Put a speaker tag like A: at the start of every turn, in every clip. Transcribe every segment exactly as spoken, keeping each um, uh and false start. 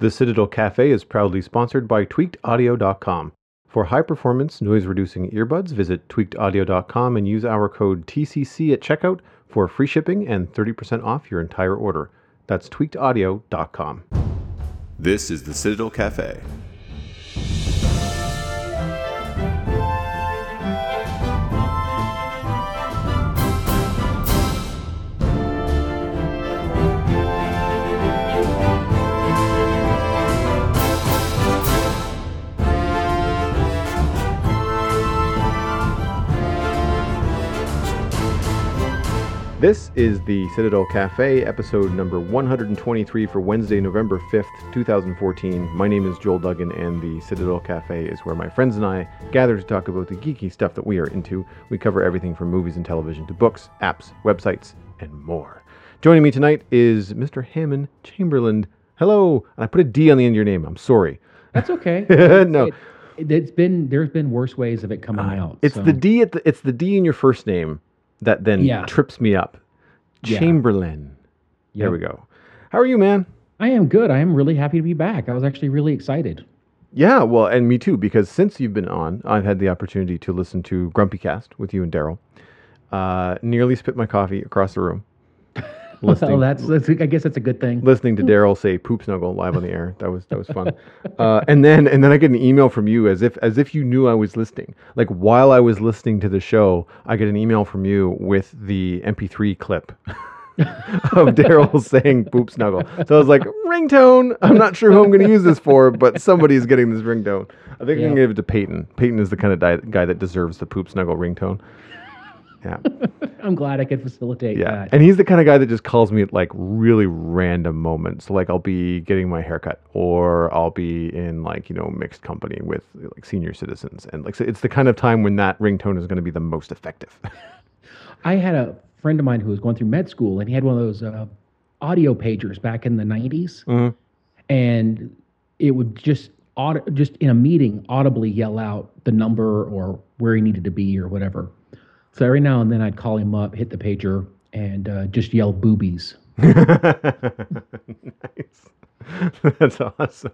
A: The Citadel Cafe is proudly sponsored by tweaked audio dot com. For high-performance, noise-reducing earbuds, visit tweaked audio dot com and use our code T C C at checkout for free shipping and thirty percent off your entire order. That's tweaked audio dot com.
B: This is the Citadel Cafe.
A: This is the Citadel Cafe, episode number one hundred twenty-three for Wednesday, November fifth, twenty fourteen. My name is Joel Duggan, and the Citadel Cafe is where my friends and I gather to talk about the geeky stuff that we are into. We cover everything from movies and television to books, apps, websites, and more. Joining me tonight is Mister Hammond Chamberlain. Hello. And I put a D on the end of your name. I'm sorry.
C: That's okay.
A: no.
C: It, it, it's been, there's been worse ways of it coming uh, out.
A: It's
C: so.
A: the D at the, it's the D in your first name that then
C: yeah.
A: trips me up.
C: Yeah.
A: Chamberlain.
C: Yep.
A: There we go. How are you, man?
C: I am good. I am really happy to be back. I was actually really excited.
A: Yeah, well, and me too, because since you've been on, I've had the opportunity to listen to Grumpy Cast with you and Daryl. Uh, nearly spit my coffee across the room.
C: Listening, well, that's, that's I guess that's a good thing.
A: Listening to Daryl say "poop snuggle" live on the air. That was that was fun. Uh, and then and then I get an email from you as if as if you knew I was listening. Like while I was listening to the show, I get an email from you with the M P three clip of Daryl saying "poop snuggle." So I was like, ringtone. I'm not sure who I'm going to use this for, but somebody's getting this ringtone. I think yeah. I'm going to give it to Peyton. Peyton is the kind of di- guy that deserves the poop snuggle ringtone. Yeah.
C: I'm glad I could facilitate
A: yeah.
C: that.
A: And he's the kind of guy that just calls me at like really random moments. Like I'll be getting my haircut or I'll be in like, you know, mixed company with like senior citizens. And like, so it's the kind of time when that ringtone is going to be the most effective.
C: I had a friend of mine who was going through med school and he had one of those uh, audio pagers back in the nineties.
A: Mm-hmm.
C: And it would just, aud- just in a meeting, audibly yell out the number or where he needed to be or whatever. So every now and then I'd call him up, hit the pager, and uh, just yell boobies.
A: Nice. That's awesome.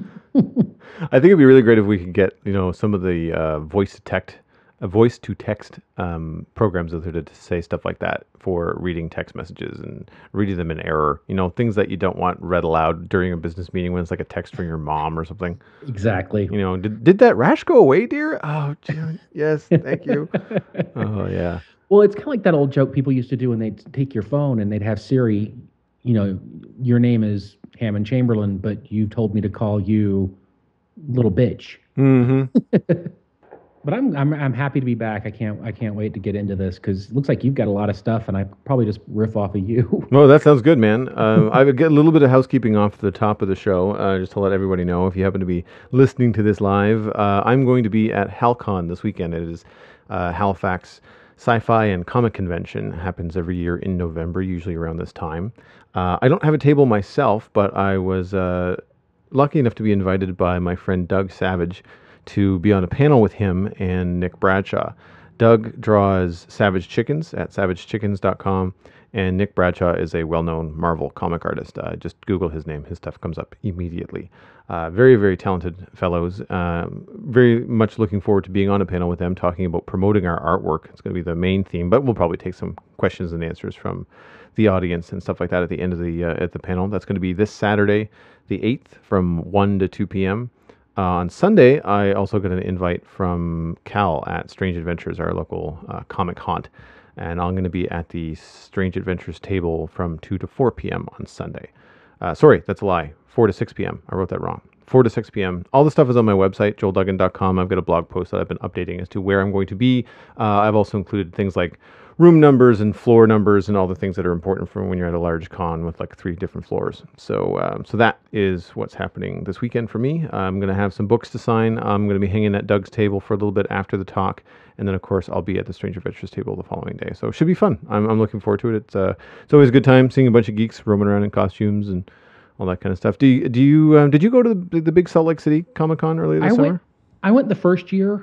A: I think it'd be really great if we could get, you know, some of the uh, voice to text, uh, voice to text um, programs out there to, to say stuff like that for reading text messages and reading them in error. You know, things that you don't want read aloud during a business meeting when it's like a text from your mom or something.
C: Exactly.
A: You know, did did that rash go away, dear? Oh, yes, thank you. Oh, yeah.
C: Well, it's kind of like that old joke people used to do when they'd take your phone and they'd have Siri, you know, your name is Hammond Chamberlain, but you told me to call you little bitch.
A: Mm-hmm.
C: But I'm I'm I'm happy to be back. I can't I can't wait to get into this because it looks like you've got a lot of stuff, and I probably just riff off of you.
A: No, that sounds good, man. Um, I would get a little bit of housekeeping off the top of the show, uh, just to let everybody know if you happen to be listening to this live. Uh, I'm going to be at HalCon this weekend. It is uh, Halifax Sci-Fi and Comic Convention. It happens every year in November, usually around this time. Uh, I don't have a table myself, but I was uh, lucky enough to be invited by my friend Doug Savage to be on a panel with him and Nick Bradshaw. Doug draws Savage Chickens at savage chickens dot com, and Nick Bradshaw is a well-known Marvel comic artist. Uh, just Google his name. His stuff comes up immediately. Uh, very, very talented fellows. Um, very much looking forward to being on a panel with them, talking about promoting our artwork. It's going to be the main theme, but we'll probably take some questions and answers from the audience and stuff like that at the end of the uh, at the panel. That's going to be this Saturday, the eighth, from one to two p.m. Uh, on Sunday, I also got an invite from Cal at Strange Adventures, our local uh, comic haunt. And I'm going to be at the Strange Adventures table from two to four p.m. on Sunday. Uh, sorry, that's a lie. four to six p.m. I wrote that wrong. four to six p.m. All the stuff is on my website, joel duggan dot com. I've got a blog post that I've been updating as to where I'm going to be. Uh, I've also included things like room numbers and floor numbers and all the things that are important for when you're at a large con with like three different floors. So um, so that is what's happening this weekend for me. I'm going to have some books to sign. I'm going to be hanging at Doug's table for a little bit after the talk. And then, of course, I'll be at the Strange Adventures table the following day. So it should be fun. I'm, I'm looking forward to it. It's uh, it's always a good time seeing a bunch of geeks roaming around in costumes and all that kind of stuff. Do you, do you um, did you go to the, the big Salt Lake City Comic Con earlier this
C: I
A: summer?
C: Went, I went the first year,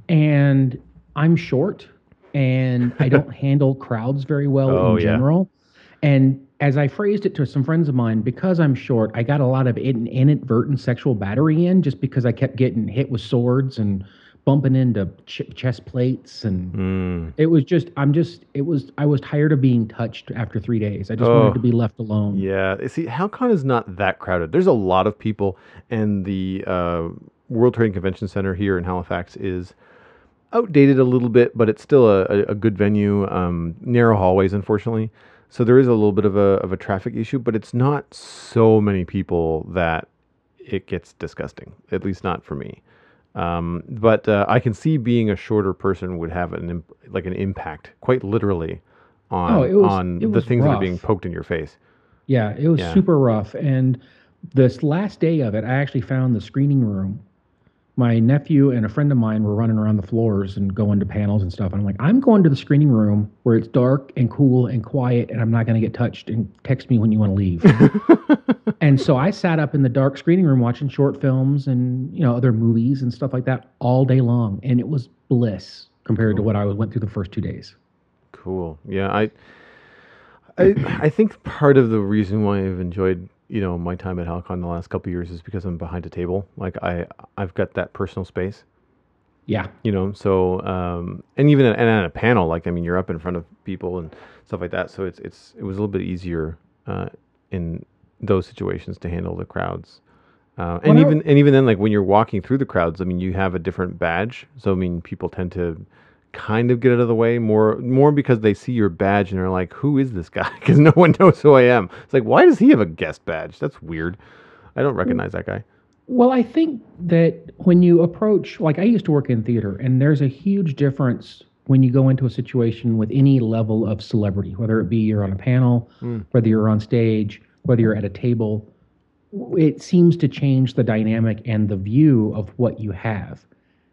C: and I'm short, and I don't handle crowds very well
A: oh,
C: in
A: yeah.
C: general. And as I phrased it to some friends of mine, because I'm short, I got a lot of in, inadvertent sexual battery in just because I kept getting hit with swords and bumping into ch- chest plates. And
A: Mm.
C: it was just, I'm just, it was, I was tired of being touched after three days. I just wanted
A: Oh,
C: to be left alone.
A: yeah. See, HalCon is not that crowded. There's a lot of people, and the uh, World Trade Convention Center here in Halifax is outdated a little bit, but it's still a, a, a good venue. Um, narrow hallways, unfortunately, so there is a little bit of a of a traffic issue, but it's not so many people that it gets disgusting. At least not for me. Um, but uh, I can see being a shorter person would have an imp- like an impact, quite literally,
C: Oh,
A: on
C: it was,
A: on
C: it
A: the
C: was
A: things that are being
C: rough.
A: poked in your face.
C: Yeah, it was
A: Yeah.
C: super rough. And this last day of it, I actually found the screening room. My nephew and a friend of mine were running around the floors and going to panels and stuff. And I'm like, I'm going to the screening room where it's dark and cool and quiet, and I'm not going to get touched. And text me when you want to leave. And so I sat up in the dark screening room watching short films and you know other movies and stuff like that all day long, and it was bliss compared to
A: Cool.
C: what I went through the first two days.
A: Cool. Yeah, I, I, I think part of the reason why I've enjoyed, you know, my time at HalCon the last couple of years is because I'm behind a table. Like I, I've got that personal space,
C: Yeah,
A: you know. So, um, and even at, and at a panel, like I mean, you're up in front of people and stuff like that. So it's it's it was a little bit easier uh, in those situations to handle the crowds. Uh, and
C: When I-
A: even and even then, like when you're walking through the crowds, I mean, you have a different badge. So I mean, people tend to kind of get out of the way more more because they see your badge and they're like, "Who is this guy?" Because no one knows who I am. It's like, why does he have a guest badge? That's weird. I don't recognize that guy.
C: Well, I think that when you approach, like I used to work in theater, and there's a huge difference when you go into a situation with any level of celebrity, whether it be you're on a panel,
A: Mm.
C: whether you're on stage, whether you're at a table. It seems to change the dynamic and the view of what you have.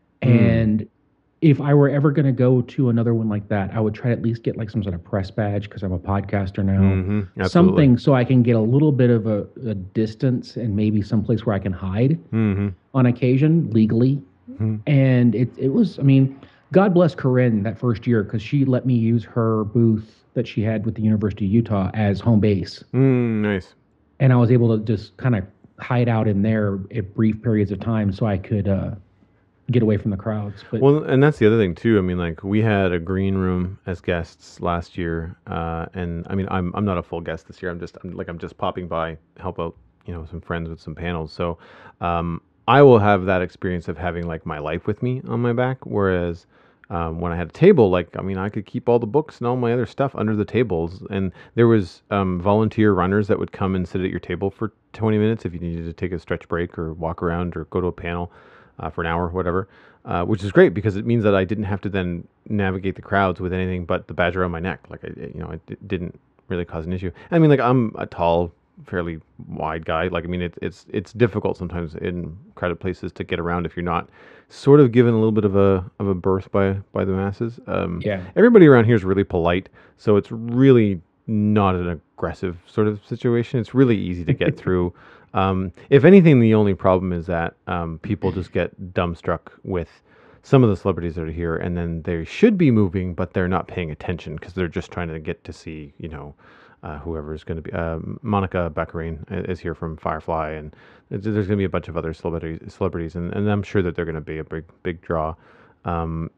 C: And if I were ever going to go to another one like that, I would try to at least get like some sort of press badge because I'm a podcaster now.
A: Mm-hmm. Absolutely.
C: Something so I can get a little bit of a, a distance and maybe someplace where I can hide
A: Mm-hmm.
C: on occasion legally.
A: Mhm.
C: And it it was, I mean, God bless Corinne that first year because she let me use her booth that she had with the University of Utah as home base.
A: Mm, nice.
C: And I was able to just kind of hide out in there at brief periods of time so I could uh, get away from the crowds. But
A: Well, and that's the other thing too. I mean, like we had a green room as guests last year, uh, and I mean, I'm I'm not a full guest this year. I'm just I'm, like I'm just popping by, help out, you know, some friends with some panels. So, um, I will have that experience of having like my life with me on my back, whereas. Um, when I had a table, like I mean, I could keep all the books and all my other stuff under the tables, and there was um, volunteer runners that would come and sit at your table for twenty minutes if you needed to take a stretch break or walk around or go to a panel uh, for an hour, whatever. Uh, which is great because it means that I didn't have to then navigate the crowds with anything but the badge around my neck. Like I, you know, it d- didn't really cause an issue. I mean, like I'm a tall, fairly wide guy. Like I mean, it's it's it's difficult sometimes in crowded places to get around if you're not sort of given a little bit of a of a berth by by the masses. Um,
C: yeah,
A: everybody around here is really polite, so it's really not an aggressive sort of situation. It's really easy to get through. Um, if anything, the only problem is that um, people just get dumbstruck with some of the celebrities that are here, and then they should be moving, but they're not paying attention because they're just trying to get to see, you know, uh, whoever is going to be. Uh, Monica Baccarin is here from Firefly, and there's going to be a bunch of other celebrities, celebrities, and, and I'm sure that they're going to be a big, big draw. Um,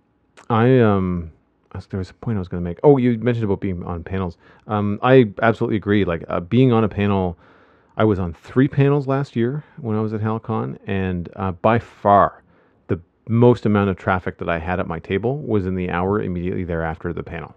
A: I um, there was a point I was going to make. Oh, you mentioned about being on panels. Um, I absolutely agree. Like uh, being on a panel. I was on three panels last year when I was at HalCon, and uh, by far the most amount of traffic that I had at my table was in the hour immediately thereafter the panel.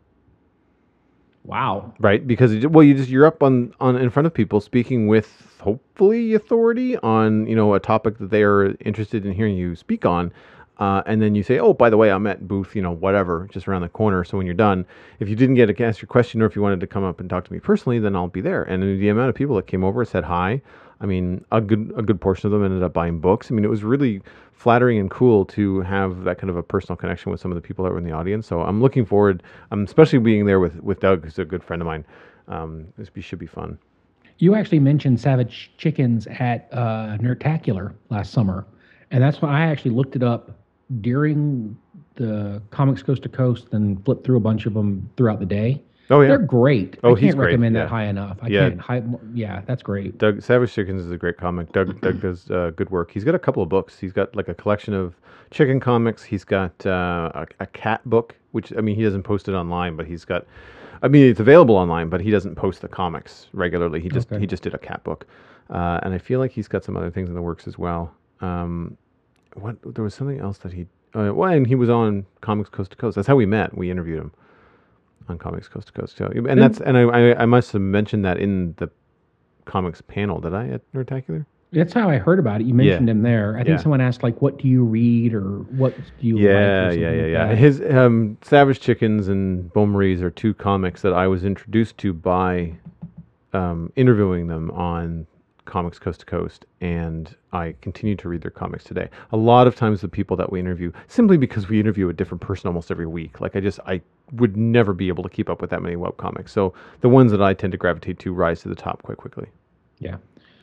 C: wow.
A: Right? Because it, well, you just you're up on, on in front of people speaking with hopefully authority on, you know, a topic that they are interested in hearing you speak on. Uh, and then you say, oh, by the way, I'm at booth, you know, whatever, just around the corner. So when you're done, if you didn't get to ask your question or if you wanted to come up and talk to me personally, then I'll be there. And the amount of people that came over said hi. I mean, a good a good portion of them ended up buying books. I mean, it was really flattering and cool to have that kind of a personal connection with some of the people that were in the audience. So I'm looking forward, um, especially being there with, with Doug, who's a good friend of mine. Um, this be, should be fun.
C: You actually mentioned Savage Chickens at uh, Nerdtacular last summer, and that's why I actually looked it up during the Comics Coast to Coast and flipped through a bunch of them throughout the day.
A: Oh yeah.
C: They're great.
A: Oh,
C: I
A: he's
C: can't
A: great,
C: recommend
A: yeah.
C: that high enough. I
A: Yeah.
C: can't. High, yeah, that's great.
A: Doug Savage Chickens is a great comic. Doug Doug does uh, good work. He's got a couple of books. He's got like a collection of chicken comics. He's got uh, a, a cat book, which I mean he doesn't post it online, but he's got. I mean it's available online, but he doesn't post the comics regularly. He just
C: Okay.
A: he just did a cat book, uh, and I feel like he's got some other things in the works as well. Um, what there was something else that he. Uh, well, and he was on Comics Coast to Coast. That's how we met. We interviewed him on Comics Coast to Coast. So, and that's and I, I I must have mentioned that in the comics panel. Did I at Nerdtacular?
C: That's how I heard about it. You mentioned him there. I think
A: Yeah.
C: someone asked like, "What do you read?" or "What do you like?"
A: Yeah,
C: or
A: yeah,
C: something
A: yeah,
C: like
A: yeah.
C: that.
A: His um, Savage Chickens and Beau Marie's are two comics that I was introduced to by um, interviewing them on Comics Coast to Coast, and I continue to read their comics today. A lot of times, the people that we interview, simply because we interview a different person almost every week, like I just I would never be able to keep up with that many web comics. So the ones that I tend to gravitate to rise to the top quite quickly.
C: Yeah.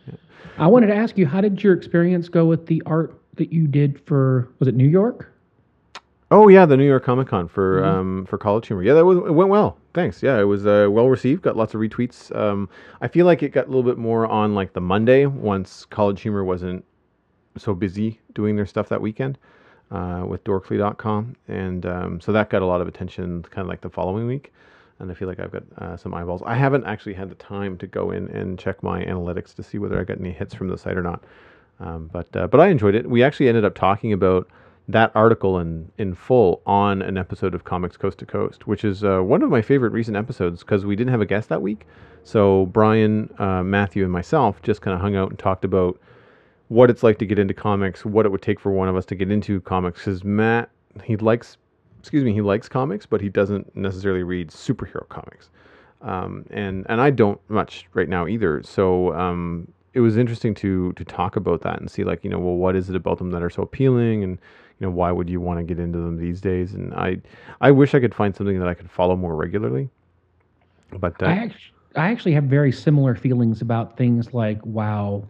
C: I wanted to ask you, how did your experience go with the art that you did for, was it New York?
A: Oh yeah, the New York Comic Con for um, for College Humor. Yeah, that was it went well. Thanks. Yeah, it was uh, well received. Got lots of retweets. Um, I feel like it got a little bit more on like the Monday once College Humor wasn't so busy doing their stuff that weekend uh, with Dorkly dot com, and um, so that got a lot of attention kind of like the following week. And I feel like I've got uh, some eyeballs. I haven't actually had the time to go in and check my analytics to see whether I got any hits from the site or not. Um, but uh, but I enjoyed it. We actually ended up talking about that article in, in full on an episode of Comics Coast to Coast, which is uh, one of my favorite recent episodes because we didn't have a guest that week. So Brian, uh, Matthew, and myself just kind of hung out and talked about what it's like to get into comics, what it would take for one of us to get into comics. Because Matt, he likes, excuse me, he likes comics, but he doesn't necessarily read superhero comics. Um, and, and I don't much right now either. So um, it was interesting to to talk about that and see like, you know, well, what is it about them that are so appealing, and you know, why would you want to get into them these days? And I, I wish I could find something that I could follow more regularly. But uh,
C: I actually, I actually have very similar feelings about things like WoW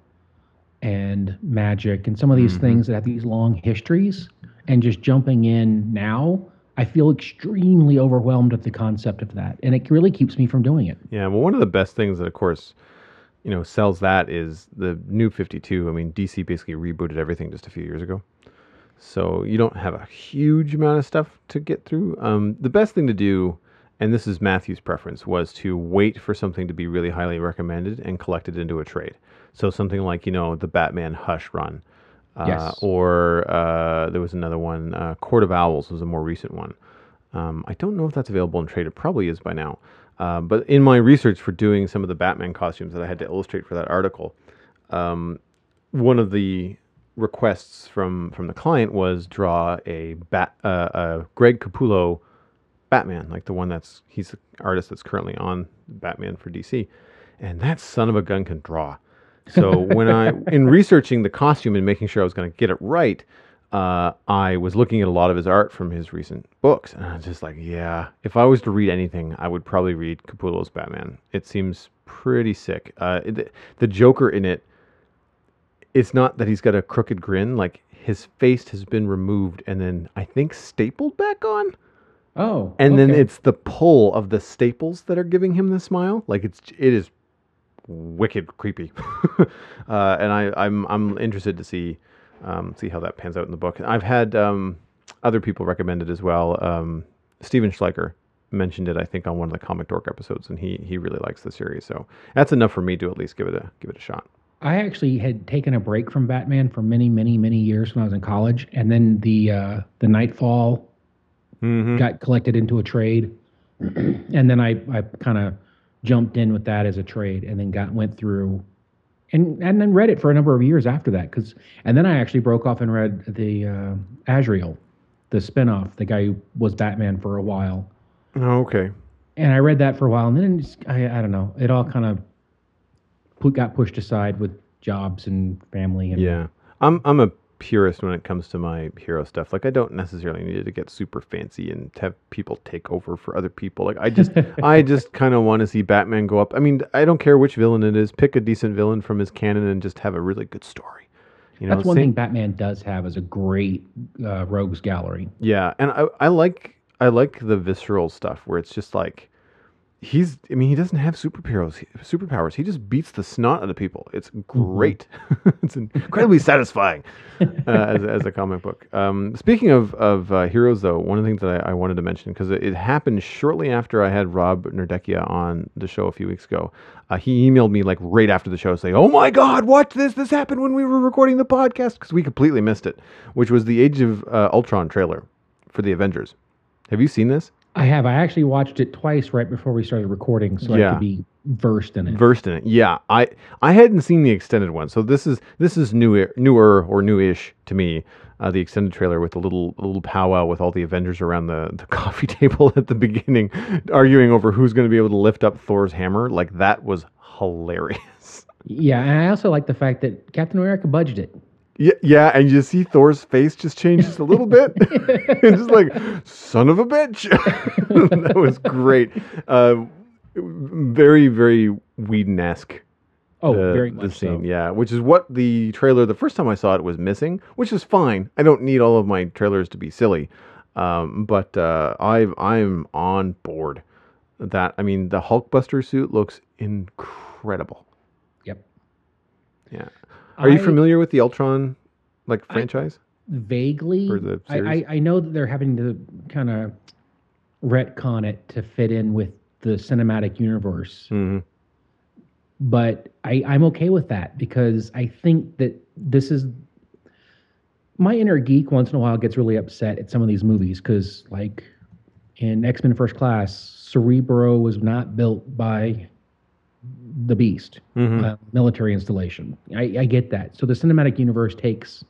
C: and Magic and some of these
A: Mhm.
C: things that have these long histories. And just jumping in now, I feel extremely overwhelmed at the concept of that, and it really keeps me from doing it.
A: yeah, well, one of the best things that, of course, you know, sells that is the New fifty-two. I mean, D C basically rebooted everything just a few years ago. So you don't have a huge amount of stuff to get through. Um, the best thing to do, and this is Matthew's preference, was to wait for something to be really highly recommended and collect it into a trade. So something like, you know, the Batman Hush run. Uh,
C: Yes.
A: Or uh, there was another one, uh, Court of Owls was a more recent one. Um, I don't know if that's available in trade. It probably is by now. Uh, but in my research for doing some of the Batman costumes that I had to illustrate for that article, um, one of the requests from from the client was draw a bat uh, a Greg Capullo Batman, like the one that's he's the artist that's currently on Batman for D C, and that son of a gun can draw. So when I in researching the costume and making sure I was going to get it right, uh, I was looking at a lot of his art from his recent books, and I was just like, yeah, if I was to read anything, I would probably read Capullo's Batman. It seems pretty sick. Uh, it, the Joker in it. It's not that he's got a crooked grin, like his face has been removed and then I think stapled back on.
C: Oh,
A: And then
C: okay.
A: it's the pull of the staples that are giving him the smile. Like it's it is wicked creepy. uh, and I, I'm I'm interested to see um, see how that pans out in the book. I've had um, other people recommend it as well. Um, Steven Schleicher mentioned it, I think, on one of the Comic Dork episodes, and he he really likes the series. So that's enough for me to at least give it a give it a shot.
C: I actually had taken a break from Batman for many, many, many years when I was in college, and then the uh, the Nightfall
A: Mm-hmm.
C: got collected into a trade, and then I, I kind of jumped in with that as a trade, and then got went through, and and then read it for a number of years after that, because and then I actually broke off and read the uh, Azrael, the spinoff, the guy who was Batman for a while,
A: Oh, okay.
C: and I read that for a while, and then it just, I I don't know, it all kind of put, got pushed aside with jobs and family and
A: Yeah, I'm I'm a purist when it comes to my hero stuff. Like I don't necessarily need it to get super fancy and to have people take over for other people. Like I just I just kind of want to see Batman go up. I mean, I don't care which villain it is. Pick a decent villain from his canon and just have a really good story. You know,
C: That's one
A: same-
C: thing Batman does have is a great uh, rogues gallery.
A: Yeah, and I I like I like the visceral stuff where it's just like he's I mean he doesn't have superheroes superpowers. He just beats the snot out of people. It's great. Mm-hmm. It's incredibly satisfying uh, as, as a comic book. Um, speaking of of uh, heroes, though, one of the things that I, I wanted to mention, because it, it happened shortly after I had Rob Nerdeckia on the show a few weeks ago. Uh, he emailed me like right after the show saying, "Oh my God, watch this! This happened when we were recording the podcast," because we completely missed it, which was the Age of uh, Ultron trailer for the Avengers. Have you seen this?
C: I have. I actually watched it twice right before we started recording, so
A: Yeah.
C: I could be versed in it.
A: Versed in it, yeah. I I hadn't seen the extended one, so this is this is newer, newer or newish to me. Uh, the extended trailer with a little a little powwow with all the Avengers around the, the coffee table at the beginning, arguing over who's going to be able to lift up Thor's hammer. Like that was hilarious.
C: Yeah, and I also like the fact that Captain America budgeted.
A: Yeah, yeah, and you see Thor's face just change just a little bit. And just like, son of a bitch. That was great. Uh, very, very Whedon-esque.
C: Oh,
A: the,
C: very
A: the
C: much
A: scene,
C: so.
A: yeah. Which is what the trailer, the first time I saw it, was missing, which is fine. I don't need all of my trailers to be silly. Um, but uh, I've, I'm on board. That, I mean, the Hulkbuster suit looks incredible.
C: Yep.
A: Yeah. Are you
C: I-
A: familiar with the Ultron like
C: I-
A: franchise?
C: Vaguely,
A: Or the
C: I,
A: series?
C: I I know that they're having to kind of retcon it to fit in with the cinematic universe,
A: Mm-hmm.
C: but I I'm okay with that because I think that this is my inner geek. Once in a while, gets really upset at some of these movies because, like in X-Men First Class, Cerebro was not built by the Beast,
A: Mm-hmm.
C: uh, military installation. I, I get that. So the cinematic universe takes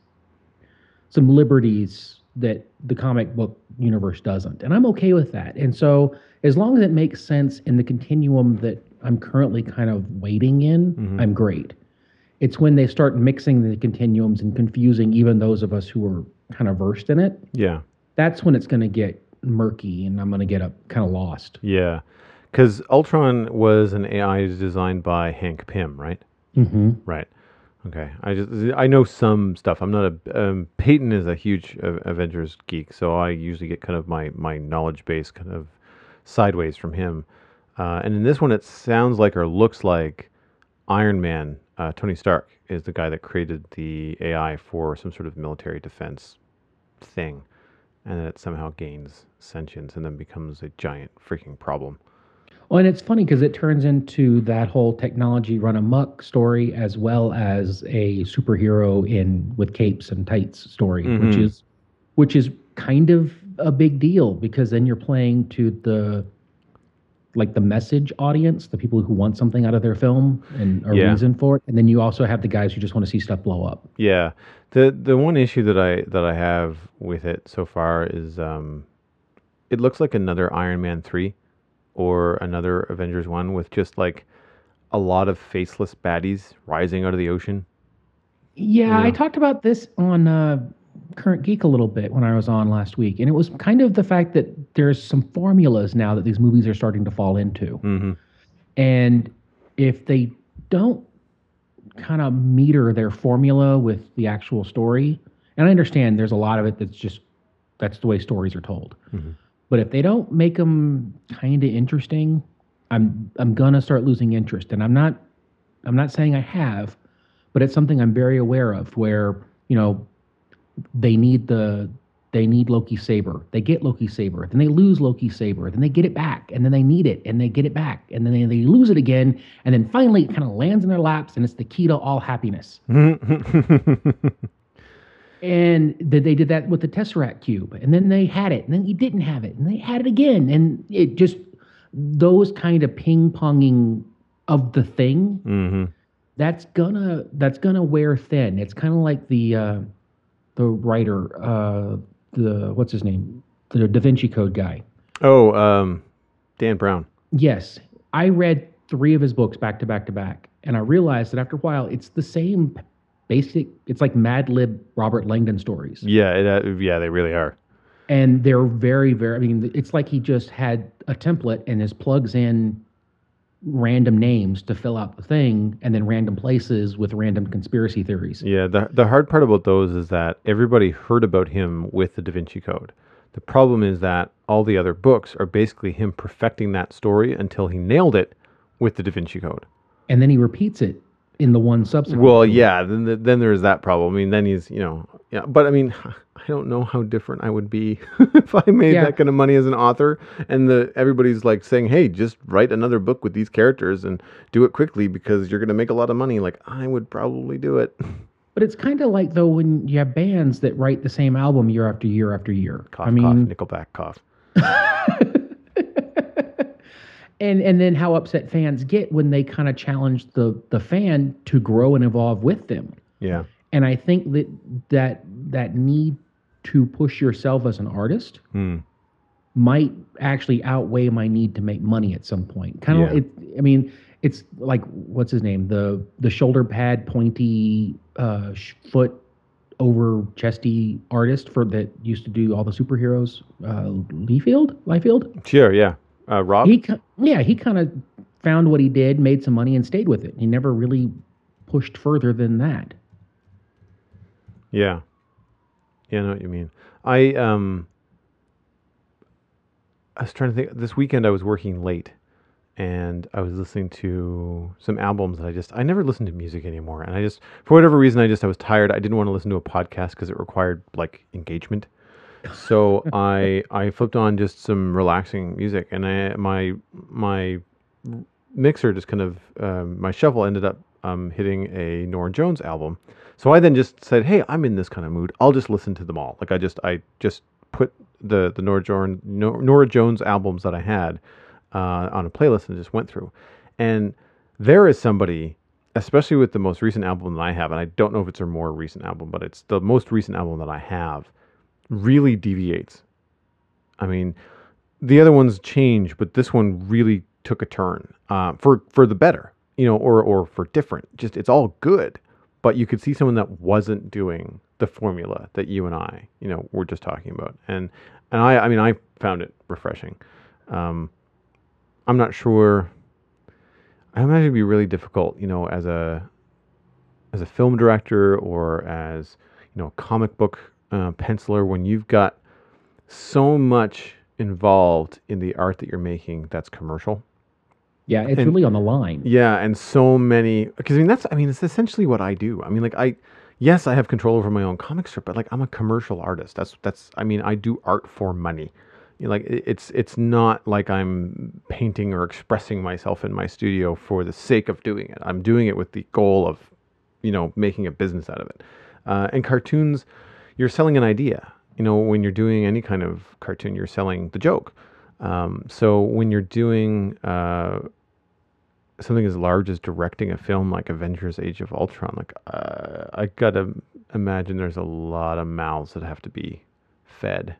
C: some liberties that the comic book universe doesn't. And I'm okay with that. And so as long as it makes sense in the continuum that I'm currently kind of waiting in,
A: Mhm.
C: I'm great. It's when they start mixing the continuums and confusing even those of us who are kind of versed in it,
A: Yeah.
C: that's when it's going to get murky and I'm going to get up kind of lost.
A: Yeah. Because Ultron was an A I designed by Hank Pym, right?
C: Mm-hmm.
A: Right. Okay. I just I know some stuff. I'm not a um, Peyton is a huge uh, Avengers geek, so I usually get kind of my my knowledge base kind of sideways from him. Uh, and in this one, it sounds like or looks like Iron Man, uh, Tony Stark, is the guy that created the A I for some sort of military defense thing, and then it somehow gains sentience and then becomes a giant freaking problem.
C: Well, and it's funny because it turns into that whole technology run amok story as well as a superhero in with capes and tights story, which
A: Mhm.
C: is which is kind of a big deal because then you're playing to the like the message audience, the people who want something out of their film and a
A: Yeah.
C: reason for it, and then you also have the guys who just want to see stuff blow up.
A: Yeah, the the one issue that I that I have with it so far is um, it looks like another Iron Man three or another Avengers one with just like a lot of faceless baddies rising out of the ocean.
C: Yeah,
A: Yeah.
C: I talked about this on uh, Current Geek a little bit when I was on last week, and it was kind of the fact that there's some formulas now that these movies are starting to fall into.
A: Mm-hmm.
C: And if they don't kind of meter their formula with the actual story, and I understand there's a lot of it that's just that's the way stories are told.
A: Mhm.
C: But if they don't make them kind of interesting, I'm I'm gonna start losing interest. And I'm not I'm not saying I have, but it's something I'm very aware of. Where you know they need the they need Loki Saber. They get Loki Saber, then they lose Loki Saber, then they get it back, and then they need it, and they get it back, and then they, they lose it again, and then finally it kind of lands in their laps, and it's the key to all happiness. And th- they did that with the Tesseract Cube, and then they had it, and then you didn't have it, and they had it again, and it just those kind of ping ponging of the thing.
A: Mm-hmm.
C: That's gonna that's gonna wear thin. It's kind of like the uh, the writer, uh, the what's his name, the Da Vinci Code guy.
A: Oh, um, Dan Brown.
C: Yes, I read three of his books back to back to back, and I realized that after a while, it's the same basic. It's like Mad Lib Robert Langdon stories,
A: Yeah, it, uh, yeah, they really are.
C: and they're very, very. I mean, it's like he just had a template and just plugs in random names to fill out the thing, and then random places with random conspiracy theories.
A: Yeah, the the hard part about those is that everybody heard about him with the Da Vinci Code. The problem is that all the other books are basically him perfecting that story until he nailed it with the Da Vinci Code.
C: And then he repeats it in the one subsequent.
A: Well,
C: to it.
A: yeah, then the, then there's that problem. I mean, then he's, you know, yeah, but I mean, I don't know how different I would be if I made
C: Yeah.
A: that kind of money as an author, and the everybody's like saying, "Hey, just write another book with these characters and do it quickly because you're going to make a lot of money." Like, I would probably do it.
C: But it's kind of like, though, when you have bands that write the same album year after year after year.
A: Cough,
C: I mean,
A: cough, Nickelback, cough.
C: and and then how upset fans get when they kind of challenge the the fan to grow and evolve with them.
A: Yeah,
C: And I think that that that need to push yourself as an artist
A: Hmm.
C: might actually outweigh my need to make money at some point. Kind of,
A: Yeah.
C: it. I mean, it's like, what's his name? The the shoulder pad, pointy, uh, sh- foot over chesty artist for that used to do all the superheroes. Uh, Liefeld, Liefeld.
A: sure, yeah. Uh, Rob,
C: He, ki- yeah, he kind of found what he did, made some money, and stayed with it. He never really pushed further than that.
A: yeah, yeah. I know what you mean. I um, I was trying to think. This weekend I was working late, and I was listening to some albums that I just I never listened to music anymore, and I just for whatever reason I just I was tired. I didn't want to listen to a podcast because it required like engagement. So I I flipped on just some relaxing music, and I my my mixer just kind of um, my shuffle ended up um, hitting a Nora Jones album. So I then just said, "Hey, I'm in this kind of mood. I'll just listen to them all." Like I just I just put the the Nora Jones Nora Jones albums that I had uh, on a playlist and just went through. And there is somebody, especially with the most recent album that I have, and I don't know if it's her more recent album, but it's the most recent album that I have, really deviates. I mean, the other ones change, but this one really took a turn uh, for for the better, you know, or or for different. Just it's all good, but you could see someone that wasn't doing the formula that you and I, you know, were just talking about, and and I, I mean, I found it refreshing. Um, I'm not sure. I imagine it'd be really difficult, you know, as a as a film director or as you know, a comic book uh, penciler when you've got so much involved in the art that you're making that's commercial.
C: Yeah, it's
A: And-
C: really on the line.
A: Yeah, and so many because I mean that's I mean it's essentially what I do. I mean like I yes, I have control over my own comic strip, but like I'm a commercial artist. That's that's I mean I do art for money. You know, like it- it's it's not like I'm painting or expressing myself in my studio for the sake of doing it. I'm doing it with the goal of you know making a business out of it. Uh, and cartoons, you're selling an idea. You know, when you're doing any kind of cartoon, you're selling the joke. Um, so when you're doing uh, something as large as directing a film like Avengers: Age of Ultron, like uh, I gotta imagine there's a lot of mouths that have to be fed.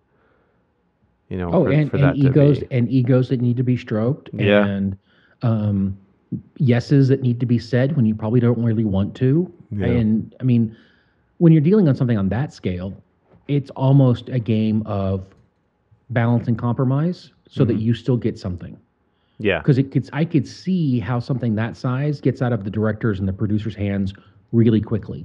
A: You know,
C: Oh,
A: for,
C: and,
A: for
C: and
A: that to
C: egos
A: be.
C: and egos that need to be stroked,
A: Yeah.
C: and um, yeses that need to be said when you probably don't really want to.
A: Yeah.
C: And I mean, when you're dealing on something on that scale, it's almost a game of balance and compromise, so that you still get something.
A: Yeah,
C: Because it gets, I could see how something that size gets out of the directors and the producers' hands really quickly.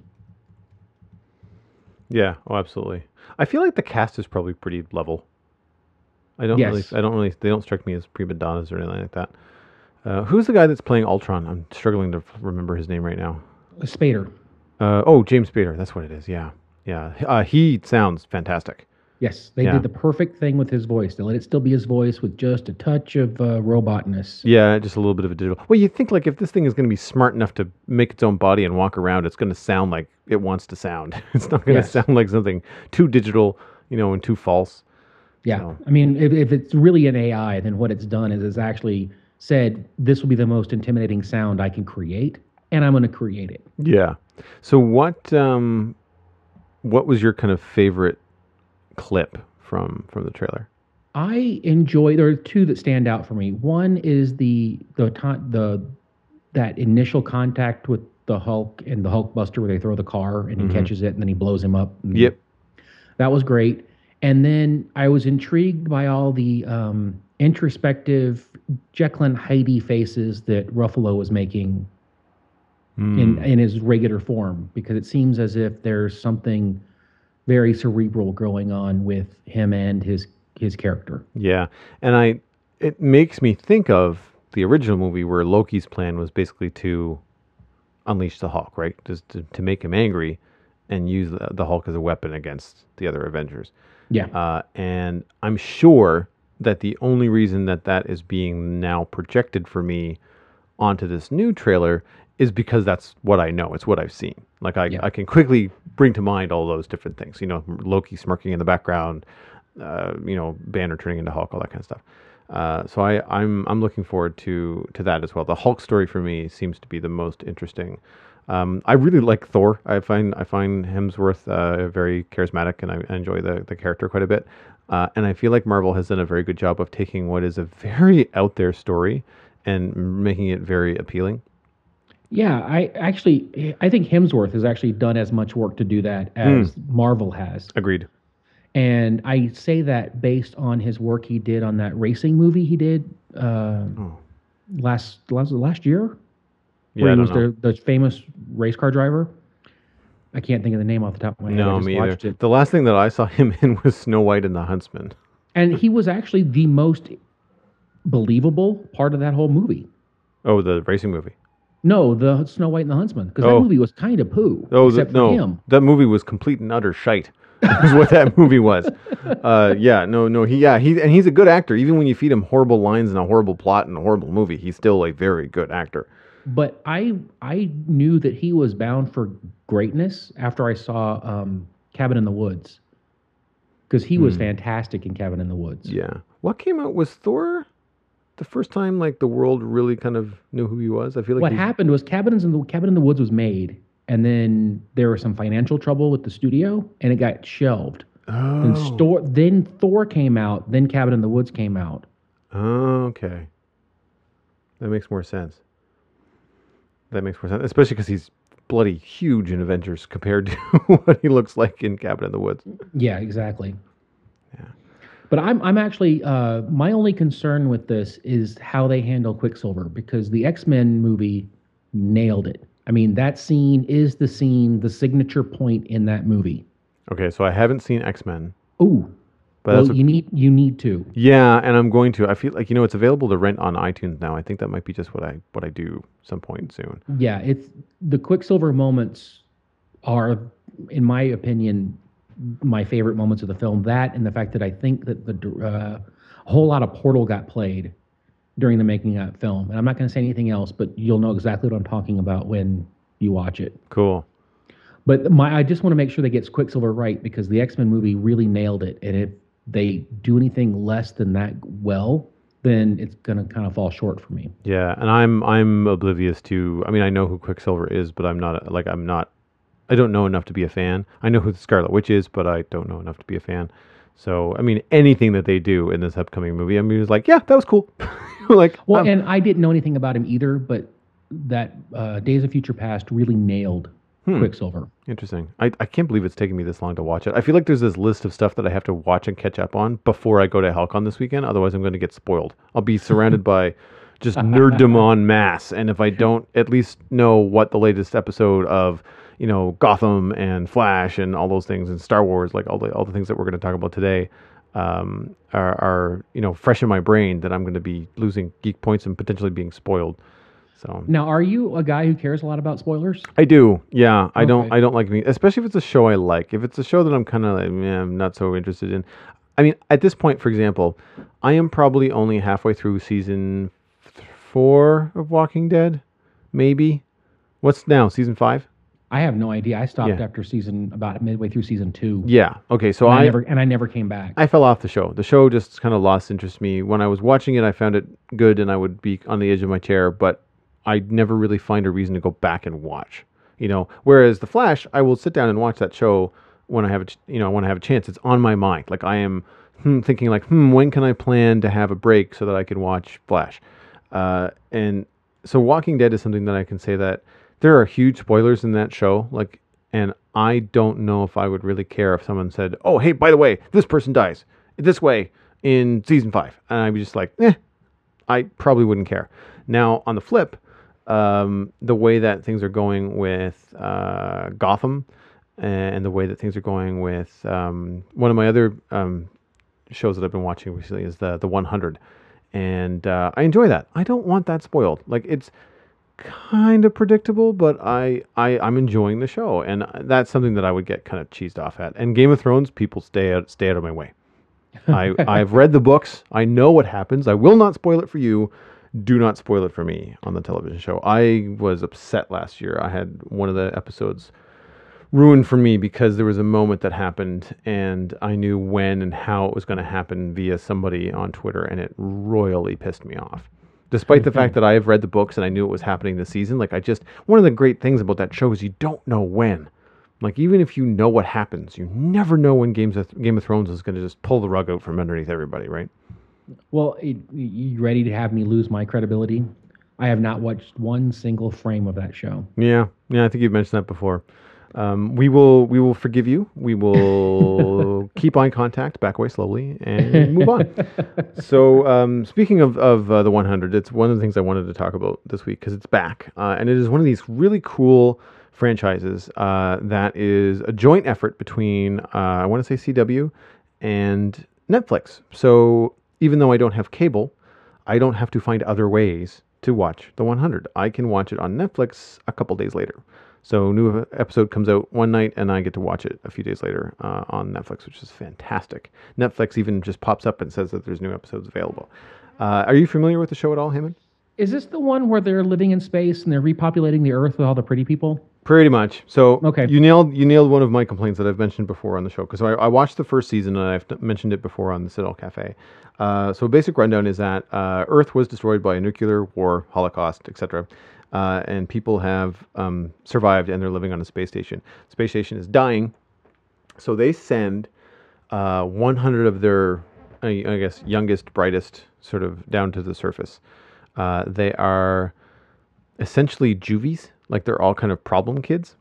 A: yeah, oh, absolutely. I feel like the cast is probably pretty level. I don't really,
C: Yes.
A: I don't really, they don't strike me as prima donnas or anything like that. Uh, who's the guy that's playing Ultron? I'm struggling to f- remember his name right now.
C: Spader.
A: Uh, oh, James Spader. That's what it is. Yeah, yeah. Uh, he sounds fantastic.
C: Yes, they
A: Yeah.
C: did the perfect thing with his voice. They let it still be his voice with just a touch of uh, robotness.
A: Yeah, just a little bit of a digital. Well, you think like if this thing is going to be smart enough to make its own body and walk around, it's going to sound like it wants to sound. It's not going to
C: Yes.
A: sound like something too digital, you know, and too false.
C: Yeah,
A: So-
C: I mean, if, if it's really an A I, then what it's done is it's actually said, this will be the most intimidating sound I can create, and I'm going to create it.
A: Yeah. So what um, what was your kind of favorite clip from from the trailer?
C: I enjoy. There are two that stand out for me. One is the the ti- the that initial contact with the Hulk and the Hulkbuster, where they throw the car and he catches it and then he blows him up. And
A: Yep.
C: that was great. And then I was intrigued by all the um, introspective Jekyll and Hyde faces that Ruffalo was making in in his regular form, because it seems as if there's something very cerebral going on with him and his his character.
A: Yeah, and I it makes me think of the original movie where Loki's plan was basically to unleash the Hulk, right? Just to, to make him angry and use the, the Hulk as a weapon against the other Avengers.
C: Yeah.
A: Uh, and I'm sure that the only reason that that is being now projected for me onto this new trailer is because that's what I know. It's what I've seen. Like I,
C: Yeah.
A: I can quickly bring to mind all those different things. You know, Loki smirking in the background, uh, you know, Banner turning into Hulk, all that kind of stuff. Uh, so I, I'm I'm looking forward to to that as well. The Hulk story for me seems to be the most interesting. Um, I really like Thor. I find I find Hemsworth uh, very charismatic, and I enjoy the the character quite a bit. Uh, and I feel like Marvel has done a very good job of taking what is a very out there story and making it very appealing.
C: Yeah, I actually I think Hemsworth has actually done as much work to do that as Marvel has.
A: Agreed.
C: And I say that based on his work he did on that racing movie he did uh,
A: Oh.
C: last last last year,
A: Yeah,
C: where
A: I
C: he
A: don't
C: was
A: know.
C: the, the famous race car driver. I can't think of the name off the top of my head. I
A: No,
C: just
A: me either.
C: watched it.
A: The last thing that I saw him in was Snow White and the Huntsman.
C: And he was actually the most believable part of that whole movie.
A: Oh, the racing movie.
C: No, the Snow White and the Huntsman, because
A: Oh.
C: that movie was kind of poo,
A: Oh, the,
C: except for
A: no,
C: him.
A: that movie was complete and utter shite. Is what that movie was. Uh, yeah, no, no, he, yeah, he, and he's a good actor. Even when you feed him horrible lines and a horrible plot and a horrible movie, he's still a very good actor.
C: But I I knew that he was bound for greatness after I saw um, Cabin in the Woods, because he was fantastic in Cabin in the Woods.
A: Yeah. What came out was Thor. The first time, like the world really kind of knew who he was. I feel like
C: What
A: he's-
C: happened was Cabin in the Cabin in the Woods was made, and then there was some financial trouble with the studio, and it got shelved. And
A: Oh.
C: Thor, then Thor came out, then Cabin in the Woods came out.
A: Oh, okay. That makes more sense. That makes more sense, especially because he's bloody huge in Avengers compared to what he looks like in Cabin in the Woods.
C: Yeah, exactly. But I'm I'm actually uh, my only concern with this is how they handle Quicksilver, because the X-Men movie nailed it. I mean, that scene is the scene, the signature point in that movie.
A: Okay, so I haven't seen X-Men,
C: Ooh,
A: but
C: well,
A: that's a-
C: you need you need to.
A: yeah, and I'm going to. I feel like you know it's available to rent on iTunes now. I think that might be just what I what I do some point soon.
C: Yeah, it's the Quicksilver moments are, in my opinion, my favorite moments of the film. That and the fact that I think that the uh, a whole lot of Portal got played during the making of that film. And I'm not going to say anything else, but you'll know exactly what I'm talking about when you watch it.
A: Cool.
C: But my I just want to make sure they get Quicksilver right, because the X-Men movie really nailed it. And if they do anything less than that well, then it's going to kind of fall short for me.
A: Yeah, and I'm I'm oblivious to. I mean, I know who Quicksilver is, but I'm not like I'm not. I don't know enough to be a fan. I know who the Scarlet Witch is, but I don't know enough to be a fan. So, I mean, anything that they do in this upcoming movie, I mean, it's like, yeah, that was cool. like,
C: Well,
A: um,
C: and I didn't know anything about him either, but that uh, Days of Future Past really nailed
A: Hmm.
C: Quicksilver.
A: interesting. I, I can't believe it's taken me this long to watch it. I feel like there's this list of stuff that I have to watch and catch up on before I go to HellCon this weekend. Otherwise, I'm going to get spoiled. I'll be surrounded by just nerddom en masse. And if I don't at least know what the latest episode of, you know, Gotham and Flash and all those things and Star Wars, like all the all the things that we're going to talk about today, um, are, are you know fresh in my brain, that I'm going to be losing geek points and potentially being spoiled. So
C: Now, are you a guy who cares a lot about spoilers?
A: I do, yeah. I don't.
C: Okay.
A: I don't like me, especially if it's a show I like. If it's a show that I'm kind of like, eh, I'm not so interested in. I mean, at this point, for example, I am probably only halfway through season th- four of Walking Dead, maybe. What's now season five?
C: I have no idea. I stopped
A: Yeah.
C: after season about midway through season two.
A: Yeah. Okay. So
C: and I,
A: I
C: never and I never came back.
A: I fell off the show. The show just kind of lost interest in me. When I was watching it, I found it good, and I would be on the edge of my chair, but I never really find a reason to go back and watch. You know, whereas The Flash, I will sit down and watch that show when I have a, ch- you know, when I have a chance. It's on my mind. Like I am hmm, thinking, like, hmm, when can I plan to have a break so that I can watch Flash? Uh, and so, Walking Dead is something that I can say that there are huge spoilers in that show. Like, and I don't know if I would really care if someone said, "Oh, hey, by the way, this person dies this way in season five," and I'd be just like, "Eh." I probably wouldn't care. Now, on the flip, um, the way that things are going with uh, Gotham, and the way that things are going with um, one of my other um, shows that I've been watching recently is the the one hundred, and uh, I enjoy that. I don't want that spoiled. Like it's kind of predictable, but I, I I'm enjoying the show, and that's something that I would get kind of cheesed off at. And Game of Thrones, people stay out stay out of my way. I I've read the books. I know what happens. I will not spoil it for you. Do not spoil it for me on the television show. I was upset last year. I had one of the episodes ruined for me because there was a moment that happened, and I knew when and how it was going to happen via somebody on Twitter, and it royally pissed me off. Despite the fact that I have read the books and I knew it was happening this season, like I just, one of the great things about that show is you don't know when. Like even if you know what happens, you never know when Games of, Game of Thrones is going to just pull the rug out from underneath everybody, right?
C: Well, it, you ready to have me lose my credibility? I have not watched one single frame of that show.
A: Yeah, yeah, I think you've mentioned that before. Um, we will we will forgive you. We will keep eye contact, back away slowly, and move on. So um, speaking of, of uh, the one hundred, it's one of the things I wanted to talk about this week because it's back. Uh, and it is one of these really cool franchises uh, that is a joint effort between, uh, I want to say C W and Netflix. So even though I don't have cable, I don't have to find other ways to watch the one hundred. I can watch it on Netflix a couple days later. So new episode comes out one night, and I get to watch it a few days later uh, on Netflix, which is fantastic. Netflix even just pops up and says that there's new episodes available. Uh, are you familiar with the show at all, Heyman?
C: Is this the one where they're living in space and they're repopulating the Earth with all the pretty people?
A: Pretty much. So
C: okay.
A: you nailed you nailed one of my complaints that I've mentioned before on the show, because I, I watched the first season and I've mentioned it before on the Citadel Cafe. Uh, so a basic rundown is that uh, Earth was destroyed by a nuclear war, Holocaust, et cetera. Uh, and people have um, survived, and they're living on a space station. Space station is dying, so they send uh, one hundred of their, I, I guess, youngest, brightest, sort of down to the surface. Uh, they are essentially juvies, like they're all kind of problem kids.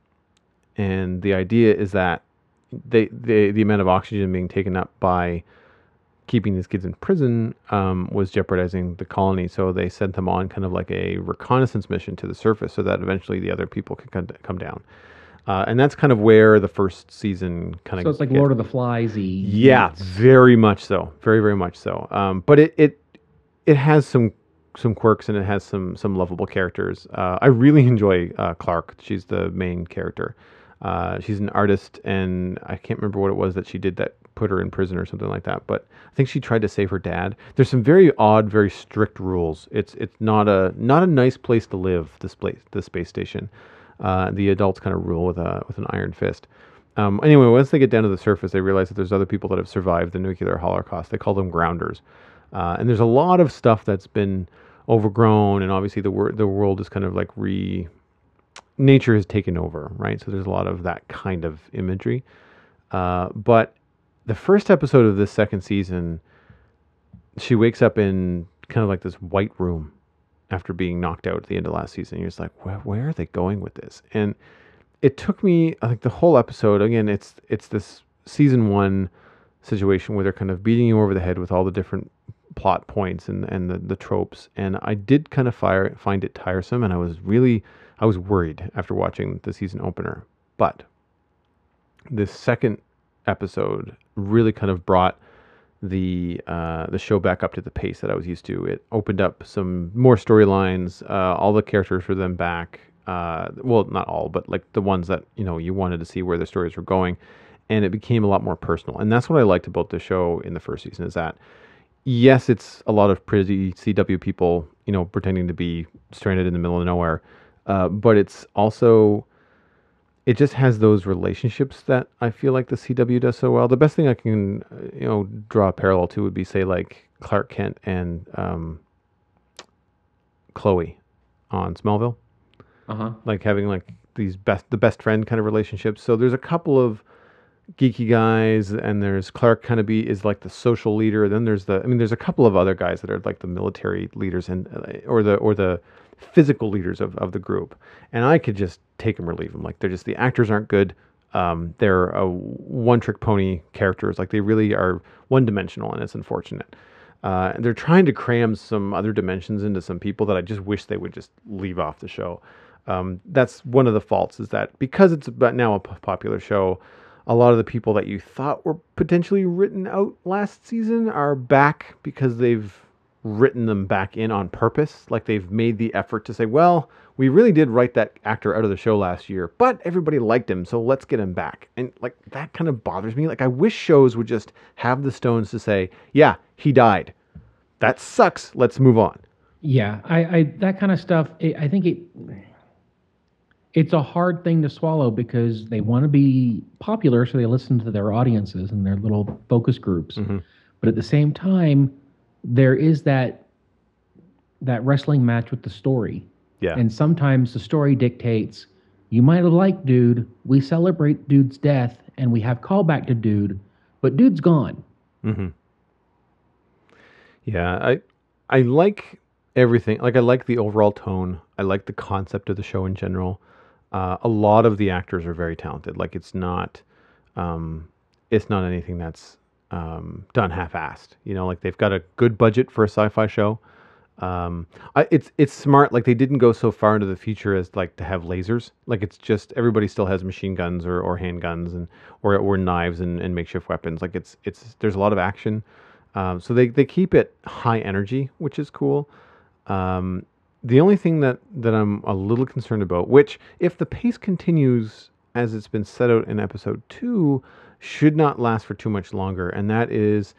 A: And the idea is that they, they the amount of oxygen being taken up by keeping these kids in prison um, was jeopardizing the colony, so they sent them on kind of like a reconnaissance mission to the surface so that eventually the other people could come down. Uh, and that's kind of where the first season kind of...
C: So it's like gets, Lord of the Flies-y.
A: Yeah, very much so. Very, very much so. Um, but it, it it has some some quirks, and it has some some lovable characters. Uh, I really enjoy uh, Clark. She's the main character. Uh, she's an artist, and I can't remember what it was that she did that put her in prison or something like that. But I think she tried to save her dad. There's some very odd, very strict rules. It's it's not a not a nice place to live. This place, the space station. Uh, the adults kind of rule with a with an iron fist. Um, anyway, once they get down to the surface, they realize that there's other people that have survived the nuclear holocaust. They call them grounders, uh, and there's a lot of stuff that's been overgrown, and obviously the wor- the world is kind of like re. Nature has taken over, right? So there's a lot of that kind of imagery. Uh, but the first episode of this second season, she wakes up in kind of like this white room after being knocked out at the end of last season. You're just like, where, where are they going with this? And it took me, I think the whole episode, again, it's it's this season one situation where they're kind of beating you over the head with all the different plot points and, and the, the tropes. And I did kind of fire, find it tiresome, and I was really... I was worried after watching the season opener, but this second episode really kind of brought the uh, the show back up to the pace that I was used to. It opened up some more storylines. Uh, all the characters were then back. Uh, well, not all, but like the ones that you know you wanted to see where the stories were going, and it became a lot more personal. And that's what I liked about the show in the first season is that yes, it's a lot of pretty C W people, you know, pretending to be stranded in the middle of nowhere. Uh, but it's also, it just has those relationships that I feel like the C W does so well. The best thing I can, you know, draw a parallel to would be, say, like Clark Kent and um, Chloe on Smallville.
C: Uh-huh.
A: Like having like these best, the best friend kind of relationships. So there's a couple of geeky guys, and there's Clark kind of be is like the social leader. Then there's the, I mean, there's a couple of other guys that are like the military leaders and uh, or the or the physical leaders of, of the group, and I could just take them or leave them. Like they're just, the actors aren't good. Um, they're a one-trick pony characters. Like they really are one-dimensional, and it's unfortunate. Uh, and they're trying to cram some other dimensions into some people that I just wish they would just leave off the show. Um, that's one of the faults, is that because it's about now a p- popular show, a lot of the people that you thought were potentially written out last season are back because they've written them back in on purpose. Like they've made the effort to say, well, we really did write that actor out of the show last year, but everybody liked him, so let's get him back. And like that kind of bothers me. Like I wish shows would just have the stones to say, yeah, he died. That sucks. Let's move on.
C: Yeah, I, I that kind of stuff. It, I think it it's a hard thing to swallow because they want to be popular, so they listen to their audiences and their little focus groups.
A: Mm-hmm.
C: But at the same time, there is that that wrestling match with the story.
A: Yeah.
C: And sometimes the story dictates, you might have liked Dude, we celebrate Dude's death, and we have callback to Dude, but Dude's gone.
A: Mm-hmm. Yeah, I I like everything. Like I like the overall tone. I like the concept of the show in general. Uh, a lot of the actors are very talented. Like it's not, um, it's not anything that's um, done half-assed. You know, like they've got a good budget for a sci-fi show. Um, I, it's it's smart. Like they didn't go so far into the future as like to have lasers. Like it's just everybody still has machine guns or, or handguns and or or knives and, and makeshift weapons. Like it's it's there's a lot of action. Um, so they, they keep it high energy, which is cool. Um, the only thing that, that I'm a little concerned about, which if the pace continues as it's been set out in episode two, should not last for too much longer. And that is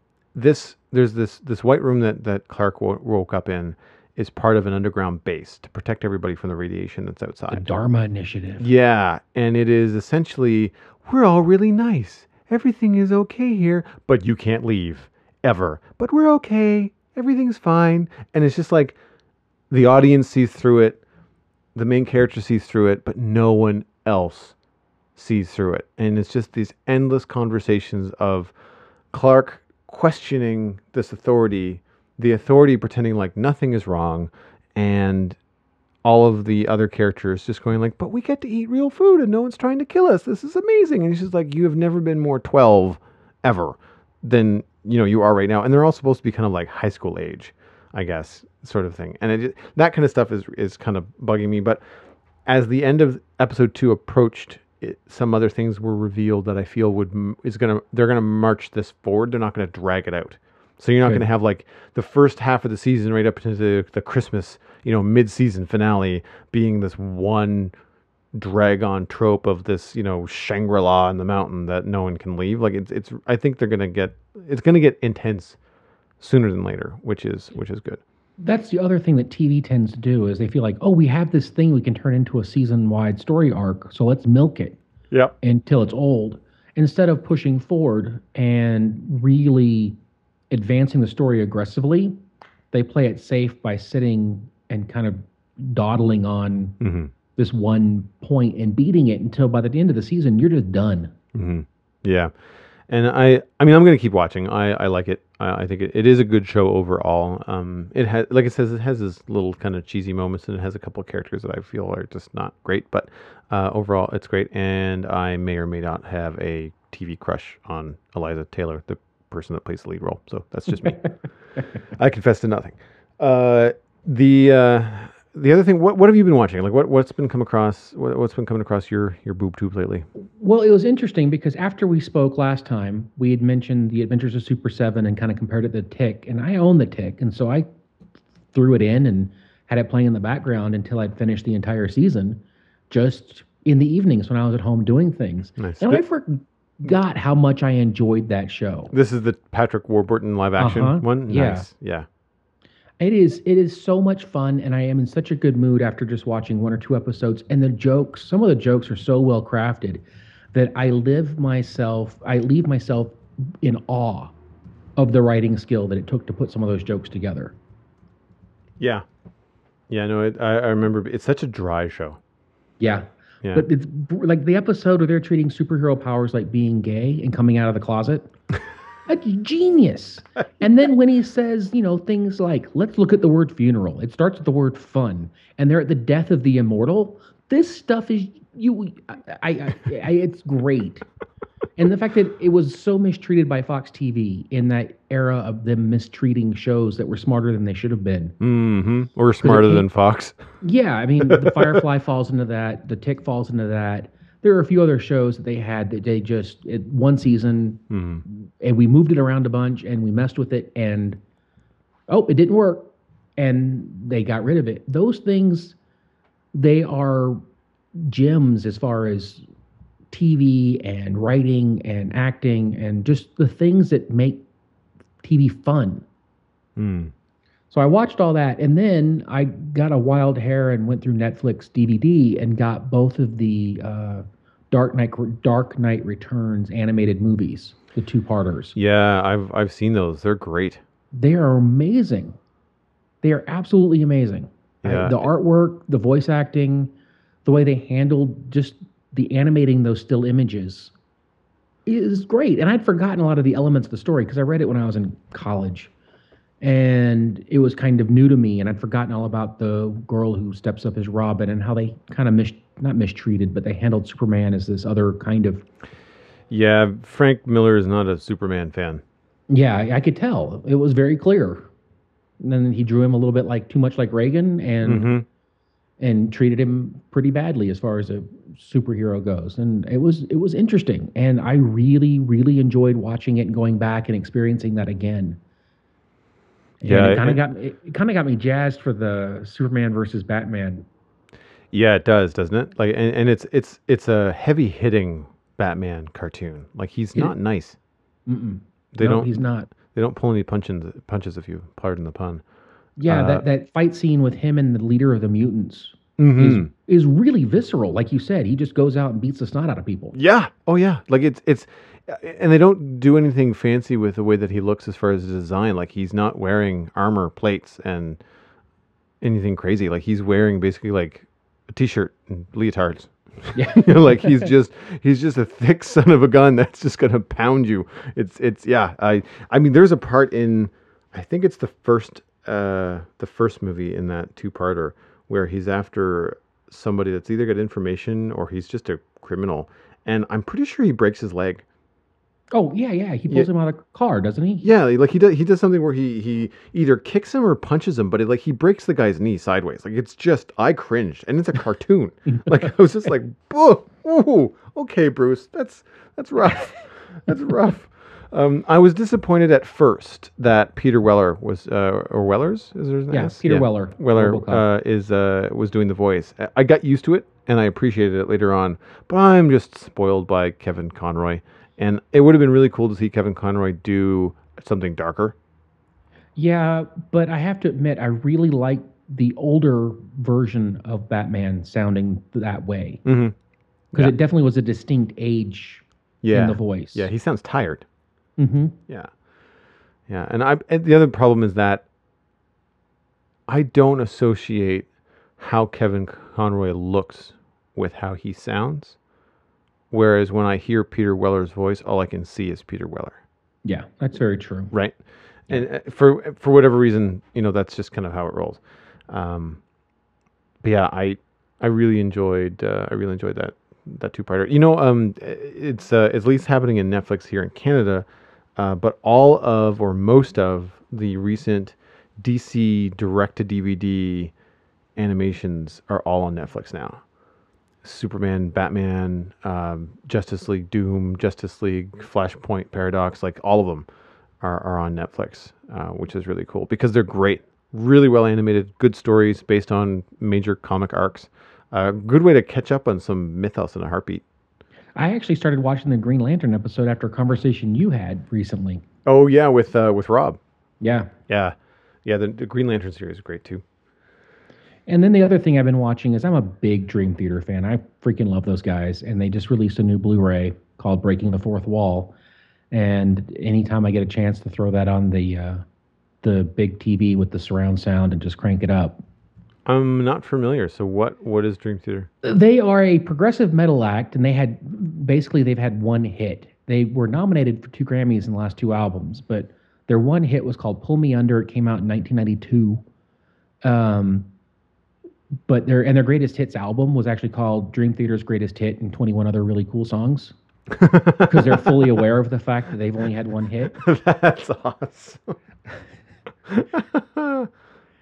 A: this, there's this, this white room that, that Clark wo- woke up in is part of an underground base to protect everybody from the radiation that's outside.
C: The Dharma Initiative.
A: Yeah. And it is essentially, we're all really nice. Everything is okay here, but you can't leave. Ever. But we're okay. Everything's fine. And it's just like the audience sees through it. The main character sees through it, but no one else sees through it. And it's just these endless conversations of Clark questioning this authority, the authority pretending like nothing is wrong, and all of the other characters just going like, but we get to eat real food and no one's trying to kill us. This is amazing. And he's just like, you have never been more twelve ever than you know you are right now, and they're all supposed to be kind of like high school age, I guess, sort of thing. And it, that kind of stuff is is kind of bugging me. But as the end of episode two approached, it, some other things were revealed that I feel would is gonna they're gonna march this forward. They're not gonna drag it out. So you're not
C: Good.
A: gonna have like the first half of the season right up into the, the Christmas, you know, mid-season finale being this one drag on trope of this, you know, Shangri-La in the mountain that no one can leave. Like it's it's I think they're gonna get it's gonna get intense sooner than later, which is which is good.
C: That's the other thing that T V tends to do is they feel like, oh, we have this thing we can turn into a season-wide story arc, so let's milk it
A: Yep.
C: until it's old. Instead of pushing forward and really advancing the story aggressively, they play it safe by sitting and kind of dawdling on
A: Mm-hmm.
C: this one point and beating it until by the end of the season, you're just done.
A: Mm-hmm. Yeah. And I, I mean, I'm going to keep watching. I, I like it. I, I think it, it is a good show overall. Um, it has, like it says, it has this little kind of cheesy moments, and it has a couple of characters that I feel are just not great. But uh, overall, it's great. And I may or may not have a T V crush on Eliza Taylor, the person that plays the lead role. So that's just me. I confess to nothing. Uh, the uh, the other thing, what what have you been watching? Like what what's been come across? What, what's been coming across your your boob tube lately?
C: Well, it was interesting because after we spoke last time, we had mentioned the Adventures of Super seven and kind of compared it to Tick, and I own the Tick, and so I threw it in and had it playing in the background until I'd finished the entire season, just in the evenings when I was at home doing things.
A: Nice.
C: And I forgot how much I enjoyed that show.
A: This is the Patrick Warburton live action
C: Uh-huh.
A: one.
C: Yeah.
A: Nice. Yeah.
C: It is it is so much fun, and I am in such a good mood after just watching one or two episodes. And the jokes, some of the jokes are so well crafted that I live myself, I leave myself in awe of the writing skill that it took to put some of those jokes together.
A: Yeah. Yeah. No, it, I, I remember. It's such a dry show.
C: Yeah.
A: Yeah.
C: But it's br- like the episode where they're treating superhero powers like being gay and coming out of the closet. That's genius. And then when he says, you know, things like, let's look at the word funeral. It starts with the word fun. And they're at the death of the immortal. This stuff is, you, I, I, I it's great. And the fact that it was so mistreated by Fox T V in that era of them mistreating shows that were smarter than they should have been.
A: Mm-hmm. Or smarter
C: came-
A: than Fox.
C: Yeah, I mean, the Firefly falls into that. The Tick falls into that. there are a few other shows that they had that they just it, one season,
A: Mhm.
C: and we moved it around a bunch and we messed with it, and oh, it didn't work, and they got rid of it. Those things, they are gems as far as T V and writing and acting and just the things that make T V fun.
A: Mm.
C: So I watched all that, and then I got a wild hair and went through Netflix D V D and got both of the uh, Dark Knight Dark Knight Returns animated movies, the two parters.
A: Yeah, I've I've seen those. They're great.
C: They are amazing. They are absolutely amazing.
A: Yeah.
C: I, the artwork, the voice acting, the way they handled just the animating those still images is great. And I'd forgotten a lot of the elements of the story because I read it when I was in college. And it was kind of new to me, and I'd forgotten all about the girl who steps up as Robin and how they kind of mis- not mistreated, but they handled Superman as this other kind of.
A: Yeah, Frank Miller is not a Superman fan.
C: Yeah, I, I could tell. It was very clear. And then he drew him a little bit like too much like Reagan, and
A: Mhm.
C: and treated him pretty badly as far as a superhero goes. And it was it was interesting, and I really really enjoyed watching it and going back and experiencing that again.
A: Yeah,
C: and it kind of
A: it-
C: got me. It kind of got me jazzed for the Superman versus Batman.
A: Yeah, it does, doesn't it? Like, and, and it's it's it's a heavy hitting Batman cartoon. Like, he's
C: It-
A: not nice.
C: Mm-mm.
A: They
C: no,
A: don't.
C: he's not.
A: They don't pull any punches. Punches, if you pardon the pun.
C: Yeah,
A: Uh,
C: that that fight scene with him and the leader of the mutants
A: Mhm.
C: is is really visceral. Like you said, he just goes out and beats the snot out of people.
A: Yeah. Oh, yeah. Like it's it's, and they don't do anything fancy with the way that he looks as far as the design. Like, he's not wearing armor plates and anything crazy. Like, he's wearing basically like a t-shirt and leotards.
C: Yeah.
A: You know, like he's just he's just a thick son of a gun that's just gonna pound you. It's it's yeah. I I mean, there's a part in, I think it's the first uh the first movie in that two-parter where he's after somebody that's either got information or he's just a criminal, and I'm pretty sure he breaks his leg.
C: Oh yeah, yeah. He pulls
A: Yeah.
C: him out of the car, doesn't he?
A: Yeah, like he does he does something where he he either kicks him or punches him, but it, like he breaks the guy's knee sideways. Like, it's just, I cringed, and it's a cartoon. Like, I was just like, "Boo, ooh, okay, Bruce, that's that's rough, that's rough." Um, I was disappointed at first that Peter Weller was uh, or Wellers is there his name?
C: Yeah, Peter Weller,
A: Weller
C: RoboCop.
A: uh, is uh, was doing the voice. I- I got used to it and I appreciated it later on, but I'm just spoiled by Kevin Conroy. And it would have been really cool to see Kevin Conroy do something darker.
C: Yeah, but I have to admit, I really like the older version of Batman sounding that way
A: Mm-hmm.
C: because
A: Yeah.
C: it definitely was a distinct age
A: Yeah.
C: in the voice.
A: Yeah, he sounds tired.
C: Mm-hmm.
A: Yeah. Yeah. And I and the other problem is that I don't associate how Kevin Conroy looks with how he sounds. Whereas when I hear Peter Weller's voice, all I can see is Peter Weller.
C: Yeah, that's very true.
A: Right. And uh, for for whatever reason, you know, that's just kind of how it rolls. Um, but yeah, I I really enjoyed uh, I really enjoyed that that two parter. You know, um, it's uh, at least happening in Netflix here in Canada, uh, but all of or most of the recent D C direct to D V D animations are all on Netflix now. Superman, Batman, um, Justice League, Doom, Justice League, Flashpoint, Paradox, like all of them are, are on Netflix, uh, which is really cool because they're great, really well animated, good stories based on major comic arcs. A uh, good way to catch up on some Mythos in a heartbeat.
C: I actually started watching the Green Lantern episode after a conversation you had recently.
A: Oh yeah, with uh, with Rob.
C: Yeah.
A: Yeah, yeah. The, the Green Lantern series is great too.
C: And then the other thing I've been watching is I'm a big Dream Theater fan. I freaking love those guys. And they just released a new Blu-ray called Breaking the Fourth Wall. And anytime I get a chance to throw that on the uh, the big T V with the surround sound and just crank it up.
A: I'm not familiar. So what what is Dream Theater?
C: They are a progressive metal act, and they had basically they've had one hit. They were nominated for two Grammys in the last two albums, but their one hit was called "Pull Me Under." It came out in nineteen ninety-two. Um, but their and their greatest hits album was actually called Dream Theater's Greatest Hit and twenty-one other really cool songs because they're fully aware of the fact that they've only had one hit.
A: That's awesome.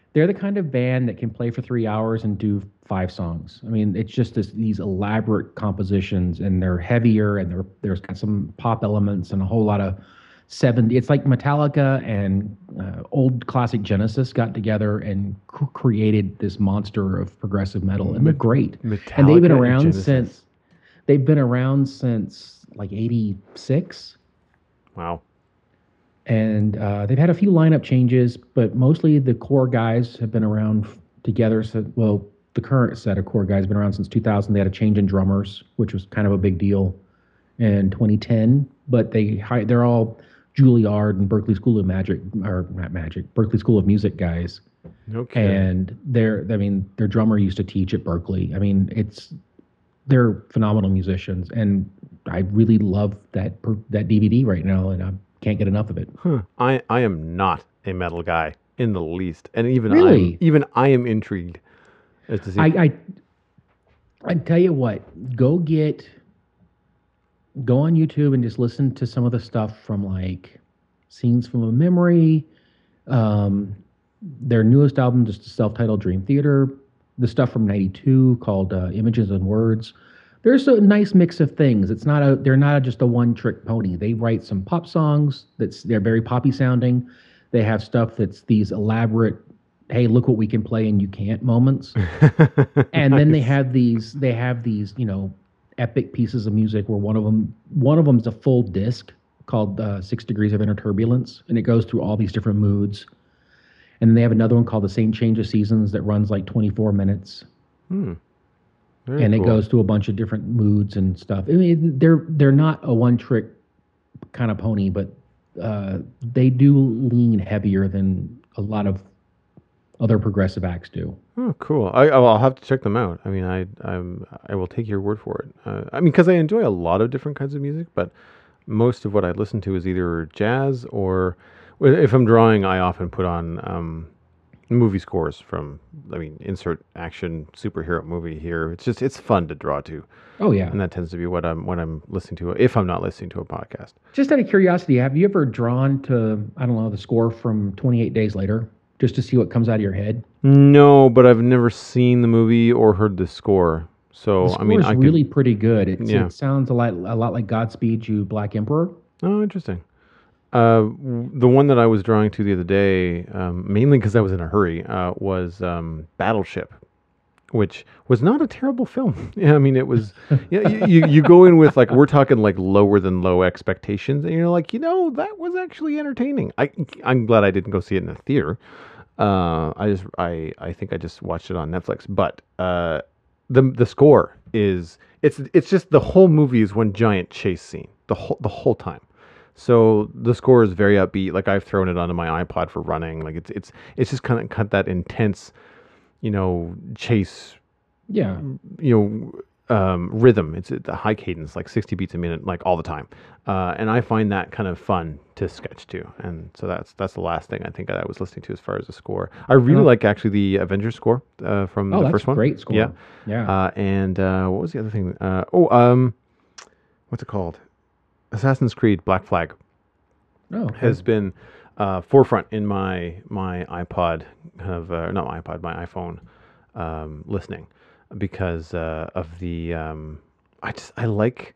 C: they're the kind of band that can play for three hours and do five songs. I mean, it's just this, these elaborate compositions, and they're heavier, and they're, there's got some pop elements and a whole lot of seventy. It's like Metallica and uh, old classic Genesis got together and c- created this monster of progressive metal, and they're great.
A: Metallica
C: And they've been
A: and
C: around
A: Genesis.
C: since they've been around since like eighty-six.
A: Wow.
C: And uh, they've had a few lineup changes, but mostly the core guys have been around f- together. So, well, the current set of core guys have been around since two thousand. They had a change in drummers, which was kind of a big deal in twenty ten. But they hi- they're all Juilliard and Berkeley School of Magic, or not Magic, Berkeley School of Music guys.
A: Okay.
C: And they're, I mean, their drummer used to teach at Berkeley. I mean, it's they're phenomenal musicians, and I really love that per- that D V D right now, and I can't get enough of it.
A: Huh. I, I am not a metal guy in the least, and even
C: Really?
A: I'm, even I am intrigued as to see.
C: I, I I tell you what, go get go on YouTube and just listen to some of the stuff from like Scenes from a Memory, um, their newest album, just a self-titled Dream Theater, the stuff from ninety-two called uh, Images and Words. There's a nice mix of things. It's not a they're not just a one-trick pony. They write some pop songs that's they're very poppy sounding. They have stuff that's these elaborate, hey, look what we can play and you can't moments. And then they have these they have these, you know, epic pieces of music where one of them one of them's a full disc called uh, Six Degrees of Inner Turbulence, and it goes through all these different moods. And then they have another one called The Same Change of Seasons that runs like twenty-four minutes.
A: Hmm. Very
C: And
A: cool.
C: it goes through a bunch of different moods and stuff. I mean, they're they're not a one trick kind of pony, but uh, they do lean heavier than a lot of other progressive acts do.
A: Oh, cool. I, I'll have to check them out. I mean, I I'm, I will take your word for it. Uh, I mean, because I enjoy a lot of different kinds of music, but most of what I listen to is either jazz or, well, if I'm drawing, I often put on um, movie scores from, I mean, insert action superhero movie here. It's just, it's fun to draw to.
C: Oh yeah.
A: And that tends to be what I'm, what I'm listening to, if I'm not listening to a podcast.
C: Just out of curiosity, have you ever drawn to, I don't know, the score from twenty-eight Days Later, just to see what comes out of your head?
A: No, but I've never seen the movie or heard the score. So,
C: The score
A: I mean,
C: is
A: I
C: really
A: could,
C: pretty good. It's,
A: Yeah.
C: It sounds a lot, a lot like Godspeed You Black Emperor.
A: oh, interesting. Uh, w- the one that I was drawing to the other day, um, mainly because I was in a hurry, uh, was um, Battleship, which was not a terrible film. Yeah, I mean, it was. Yeah, you, you you go in with like we're talking like lower than low expectations, and you're like, you know, that was actually entertaining. I I'm glad I didn't go see it in a theater. Uh, I just I I think I just watched it on Netflix, but uh, the the score is it's it's just the whole movie is one giant chase scene the whole the whole time. So the score is very upbeat. Like I've thrown it onto my iPod for running. Like it's it's it's just kind of cut that intense, you know, chase,
C: Yeah.
A: you know, um, rhythm. It's at the high cadence, like sixty beats a minute, like all the time. Uh, and I find that kind of fun to sketch to. And so that's that's the last thing I think I was listening to as far as the score. I really
C: Oh.
A: like actually the Avengers score uh, from
C: Oh,
A: the
C: that's
A: first
C: a
A: one.
C: great score.
A: Yeah.
C: Yeah.
A: Uh, and uh, what was the other thing? Uh, oh, um, what's it called? Assassin's Creed Black Flag
C: oh, okay.
A: has been uh, forefront in my my iPod kind of uh, not my iPod, my iPhone um, listening because uh, of the um, I just I like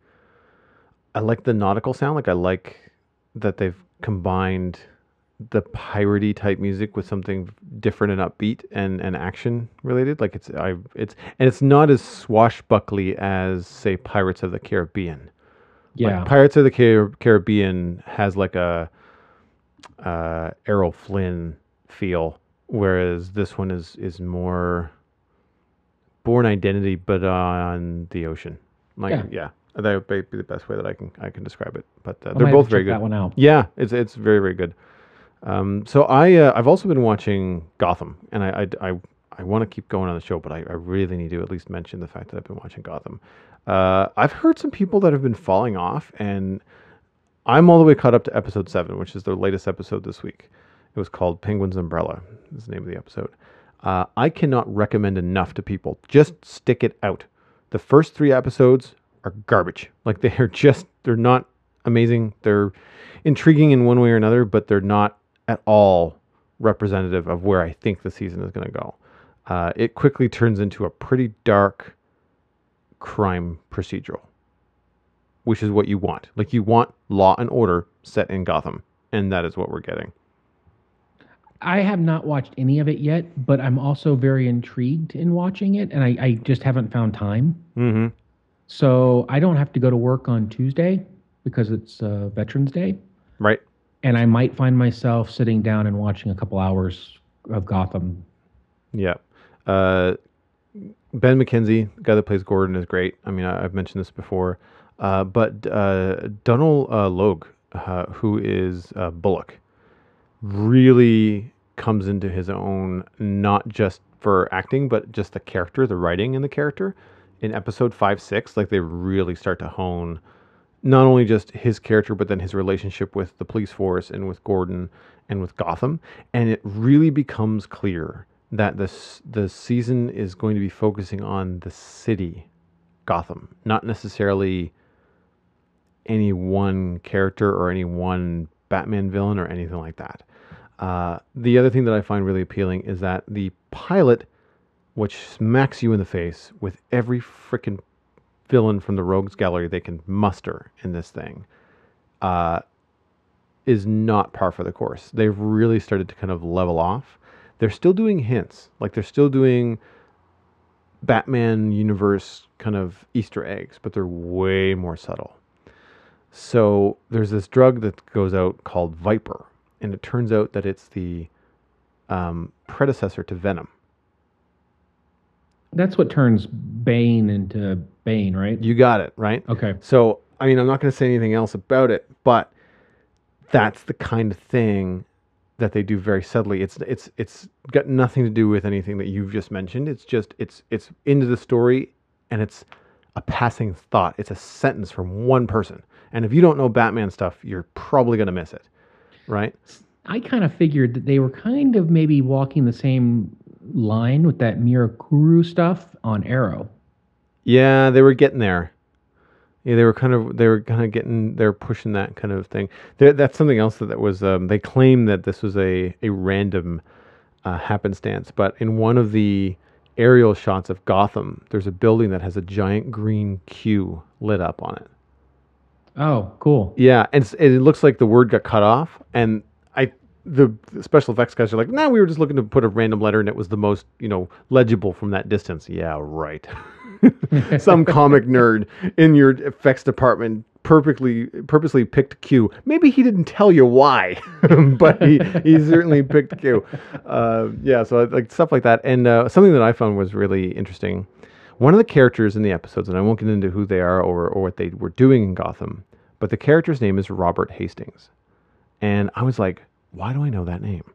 A: I like the nautical sound. Like I like that they've combined the piratey type music with something different and upbeat and, and action related. Like it's I it's and it's not as swashbuckly as say Pirates of the Caribbean.
C: yeah.
A: Like Pirates of the Car- Caribbean has like a uh, Errol Flynn feel, whereas this one is is more Born Identity, but on the ocean. Like
C: Yeah.
A: yeah, that would be the best way that I can I can describe it. But uh,
C: I
A: they're
C: might have
A: both
C: to
A: very
C: check
A: good.
C: that one out.
A: Yeah, it's it's very very good. Um, so I uh, I've also been watching Gotham, and I I, I, I want to keep going on the show, but I, I really need to at least mention the fact that I've been watching Gotham. Uh, I've heard some people that have been falling off, and I'm all the way caught up to episode seven, which is the latest episode this week. It was called Penguin's Umbrella. Is the name of the episode. Uh, I cannot recommend enough to people. Just stick it out. The first three episodes are garbage. Like they are just they're not amazing. They're intriguing in one way or another, but they're not at all representative of where I think the season is going to go. Uh, it quickly turns into a pretty dark crime procedural, which is what you want. Like, you want Law and Order set in Gotham, and that is what we're getting.
C: I have not watched any of it yet, but I'm also very intrigued in watching it, and I, I just haven't found time.
A: Mm-hmm.
C: So I don't have to go to work on Tuesday because it's uh, Veterans Day.
A: Right.
C: And I might find myself sitting down and watching a couple hours of Gotham.
A: Yeah. Uh, Ben McKenzie, the guy that plays Gordon, is great. I mean, I, I've mentioned this before. Uh, but uh, Donald uh, Logue, uh, who is uh, Bullock, really comes into his own, not just for acting, but just the character, the writing in the character. In episode five, six, like, they really start to hone not only just his character, but then his relationship with the police force and with Gordon and with Gotham. And it really becomes clear that this the season is going to be focusing on the city, Gotham, not necessarily any one character or any one Batman villain or anything like that. Uh, the other thing that I find really appealing is that the pilot, which smacks you in the face with every freaking villain from the rogues gallery they can muster in this thing, uh, is not par for the course. They've really started to kind of level off. They're still doing hints, like they're still doing Batman universe kind of Easter eggs, but they're way more subtle. So there's this drug that goes out called Viper, and it turns out that it's the um, predecessor to Venom.
C: That's what turns Bane into Bane, right?
A: You got it, right?
C: Okay.
A: So, I mean, I'm not going to say anything else about it, but that's the kind of thing that they do very subtly. It's it's it's got nothing to do with anything that you've just mentioned. It's just it's it's into the story, and it's a passing thought. It's a sentence from one person. And if you don't know Batman stuff, you're probably going to miss it, right?
C: I kind of figured that they were kind of maybe walking the same line with that Mirakuru stuff on Arrow.
A: Yeah, they were getting there. Yeah, they were kind of they were kind of getting they're pushing that kind of thing. There, that's something else that, that was um, they claim that this was a a random uh, happenstance, but in one of the aerial shots of Gotham, there's a building that has a giant green Q lit up on it.
C: Oh, cool.
A: Yeah, and it's- it looks like the word got cut off, and I the special effects guys are like, "No, nah, we were just looking to put a random letter, and it was the most, you know, legible from that distance." Yeah, right. Some comic nerd in your effects department perfectly purposely picked Q. Maybe he didn't tell you why, but he, he certainly picked Q. Uh, yeah, so like stuff like that. And uh, something that I found was really interesting. One of the characters in the episodes, and I won't get into who they are or, or what they were doing in Gotham, but the character's name is Robert Hastings. And I was like, why do I know that name?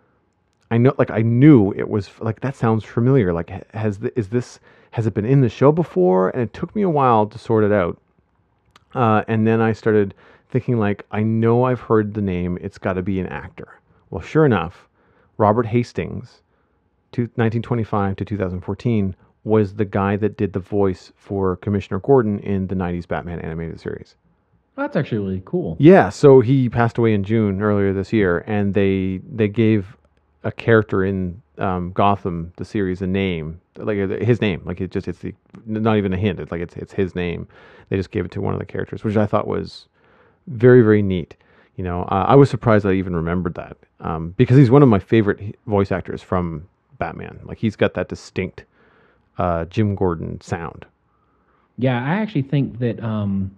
A: I know, like, I knew it was, like, that sounds familiar. Like, has the, is this, has it been in the show before? And it took me a while to sort it out. Uh, and then I started thinking, like, I know I've heard the name. It's got to be an actor. Well, sure enough, Robert Hastings, to nineteen twenty-five to two thousand fourteen, was the guy that did the voice for Commissioner Gordon in the nineties Batman animated series.
C: That's actually really cool.
A: Yeah, so he passed away in June earlier this year, and they they gave a character in um, Gotham, the series, a name, like his name, like it just it's the not even a hint. It's like it's it's his name. They just gave it to one of the characters, which I thought was very very neat. You know, uh, I was surprised I even remembered that um, because he's one of my favorite voice actors from Batman. Like he's got that distinct uh, Jim Gordon sound.
C: Yeah, I actually think that um,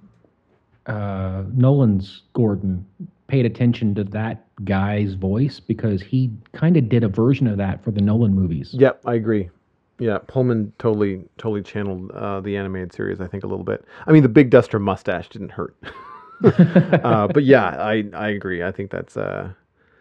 C: uh, Nolan's Gordon paid attention to that guy's voice because he kind of did a version of that for the Nolan movies.
A: Yep, I agree. Yeah, Pullman totally totally channeled uh, the animated series, I think, a little bit. I mean, the big duster mustache didn't hurt. uh, but yeah, I, I agree. I think that's uh,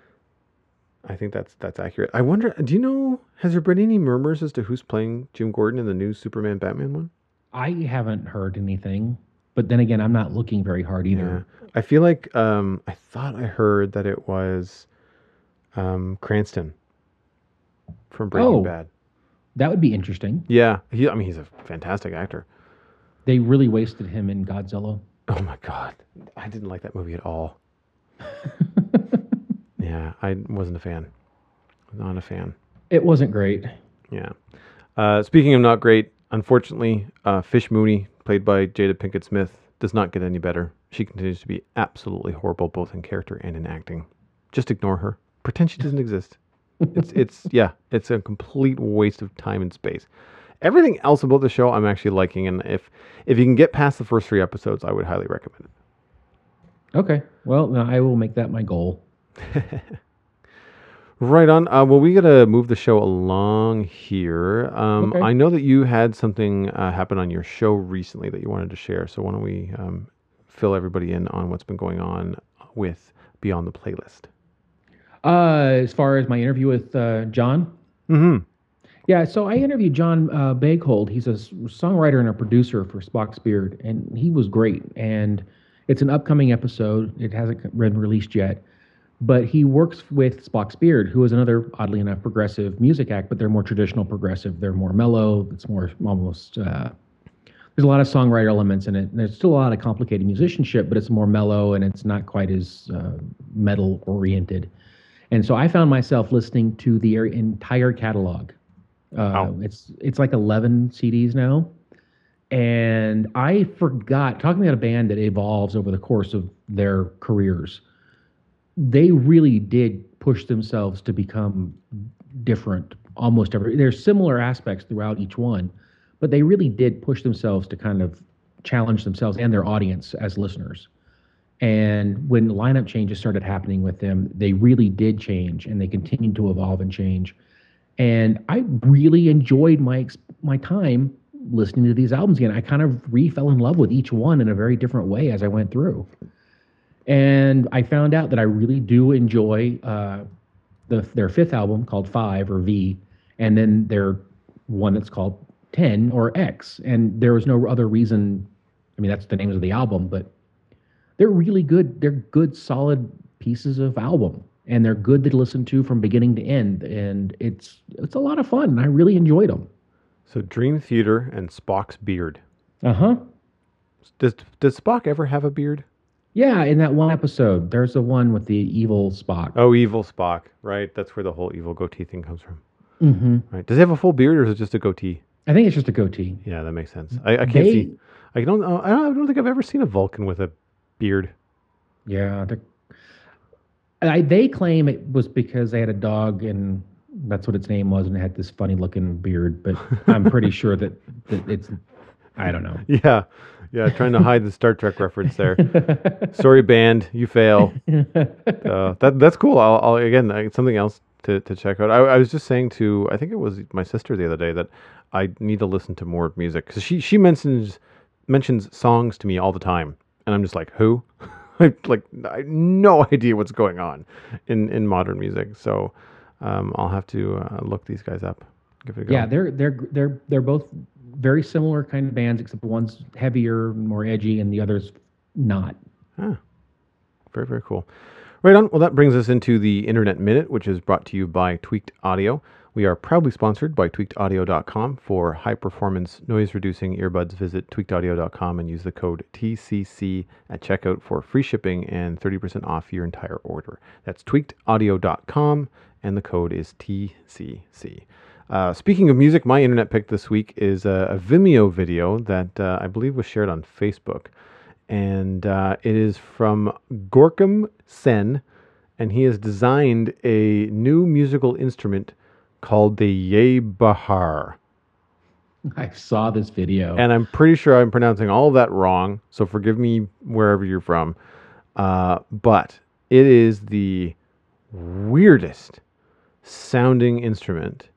A: I think that's that's accurate. I wonder, do you know, has there been any murmurs as to who's playing Jim Gordon in the new Superman Batman one?
C: I haven't heard anything, but then again, I'm not looking very hard either.
A: Yeah. I feel like um, I thought I heard that it was um, Cranston from Breaking
C: Oh.
A: Bad.
C: That would be interesting.
A: Yeah, he, I mean, he's a fantastic actor.
C: They really wasted him in Godzilla.
A: Oh my God, I didn't like that movie at all. Yeah, I wasn't a fan. Not a fan.
C: It wasn't great.
A: Yeah. Uh, speaking of not great, unfortunately, uh, Fish Mooney, played by Jada Pinkett Smith, does not get any better. She continues to be absolutely horrible, both in character and in acting. Just ignore her. Pretend she doesn't exist. It's it's yeah, it's a complete waste of time and space. Everything else about the show, I'm actually liking, and if if you can get past the first three episodes, I would highly recommend it.
C: Okay. Well, no, I will make that my goal.
A: Right on. Uh, well, we got to move the show along here. Um,
C: Okay.
A: I know that you had something uh, happen on your show recently that you wanted to share. So why don't we um, fill everybody in on what's been going on with Beyond the Playlist?
C: Uh, as far as my interview with uh, John,
A: Mm-hmm.
C: yeah. So I interviewed John uh, Baghold. He's a s- songwriter and a producer for Spock's Beard, and he was great. And it's an upcoming episode. It hasn't been released yet, but he works with Spock's Beard, who is another oddly enough progressive music act, but they're more traditional progressive. They're more mellow. It's more almost. Uh, there's a lot of songwriter elements in it. And there's still a lot of complicated musicianship, but it's more mellow and it's not quite as uh, metal oriented. And so I found myself listening to the entire catalog. Uh,
A: Wow.
C: It's it's like eleven C Ds now, and I forgot. Talking about a band that evolves over the course of their careers, they really did push themselves to become different. Almost every there's similar aspects throughout each one, but they really did push themselves to kind of challenge themselves and their audience as listeners. And when lineup changes started happening with them, they really did change, and they continued to evolve and change. And I really enjoyed my ex- my time listening to these albums again. I kind of re fell in love with each one in a very different way as I went through. And I found out that I really do enjoy uh, the, their fifth album called Five or V, and then their one that's called Ten or X. And there was no other reason. I mean, that's the names of the album, but they're really good. They're good, solid pieces of album, and they're good to listen to from beginning to end. And it's it's a lot of fun. And I really enjoyed them.
A: So Dream Theater and Spock's beard.
C: Uh huh.
A: Does does Spock ever have a beard?
C: Yeah, in that one episode, there's the one with the evil Spock.
A: Oh, evil Spock. Right. That's where the whole evil goatee thing comes from.
C: Mm-hmm.
A: Right. Does he have a full beard or is it just a goatee?
C: I think it's just a goatee.
A: Yeah, that makes sense. I, I can't
C: They-
A: see. I don't. know- I don't. I don't think I've ever seen a Vulcan with a beard.
C: Yeah, they're- I, they claim it was because they had a dog and that's what its name was, and it had this funny looking beard. But I'm pretty sure that, that it's, I don't know.
A: Yeah, yeah. Trying to hide the Star Trek reference there. Sorry, band, you fail. Uh, that that's cool. I'll, I'll again uh, something else to, to check out. I, I was just saying to I think it was my sister the other day that I need to listen to more music because she she mentions mentions songs to me all the time, and I'm just like, who? I like I have no idea what's going on in, in modern music. So um, I'll have to uh, look these guys up. Give it a go.
C: Yeah, they're they're they're they're both very similar kind of bands, except one's heavier, more edgy, and the other's not.
A: Ah, very, very cool. Right on. Well, that brings us into the Internet Minute, which is brought to you by Tweaked Audio. We are proudly sponsored by tweaked audio dot com. For high-performance, noise-reducing earbuds, visit tweaked audio dot com and use the code T C C at checkout for free shipping and thirty percent off your entire order. That's tweaked audio dot com, and the code is T C C. Uh, speaking of music, my internet pick this week is a, a Vimeo video that uh, I believe was shared on Facebook. And uh, it is from Gorkum Sen, and he has designed a new musical instrument called the Ye Bahar.
C: I saw this video.
A: And I'm pretty sure I'm pronouncing all of that wrong, so forgive me wherever you're from. Uh, but it is the weirdest sounding instrument.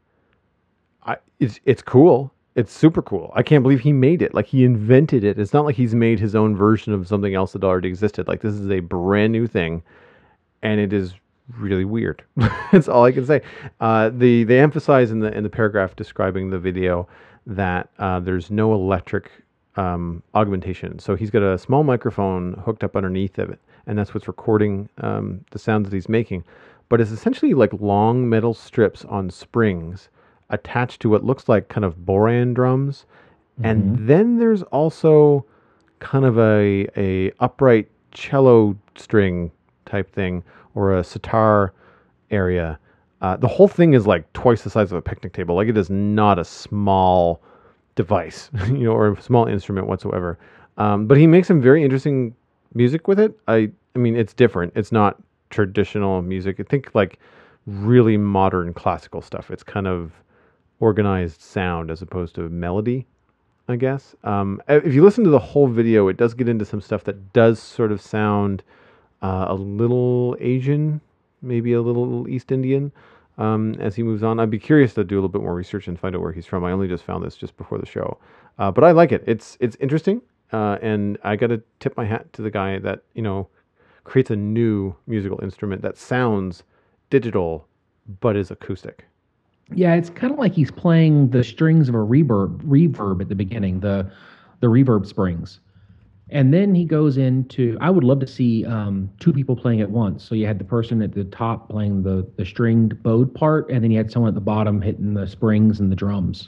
A: I, it's it's cool. It's super cool. I can't believe he made it. Like, he invented it. It's not like he's made his own version of something else that already existed. Like, this is a brand new thing, and it is really weird. That's all I can say. Uh, the they emphasize in the in the paragraph describing the video that uh, there's no electric um, augmentation. So he's got a small microphone hooked up underneath of it, and that's what's recording um, the sounds that he's making. But it's essentially like long metal strips on springs attached to what looks like kind of boran drums. And then there's also kind of a a upright cello string type thing or a sitar area Uh, the whole thing is like twice the size of a picnic table. Like it is not a small device, you know, or a small instrument whatsoever. Um, but he makes some very interesting music with it. I, I mean, it's different. It's not traditional music. I think like really modern classical stuff. It's kind of organized sound as opposed to melody, I guess. Um, uh, if you listen to the whole video, it does get into some stuff that does sort of sound uh, a little Asian, maybe a little East Indian. Um, as he moves on, I'd be curious to do a little bit more research and find out where he's from. I only just found this just before the show, uh, but I like it. It's it's interesting, uh, and I got to tip my hat to the guy that you know creates a new musical instrument that sounds digital but is acoustic.
C: Yeah, it's kind of like he's playing the strings of a reverb reverb at the beginning, the the reverb springs. And then he goes into, I would love to see um, two people playing at once. So you had the person at the top playing the, the stringed bowed part, and then you had someone at the bottom hitting the springs and the drums.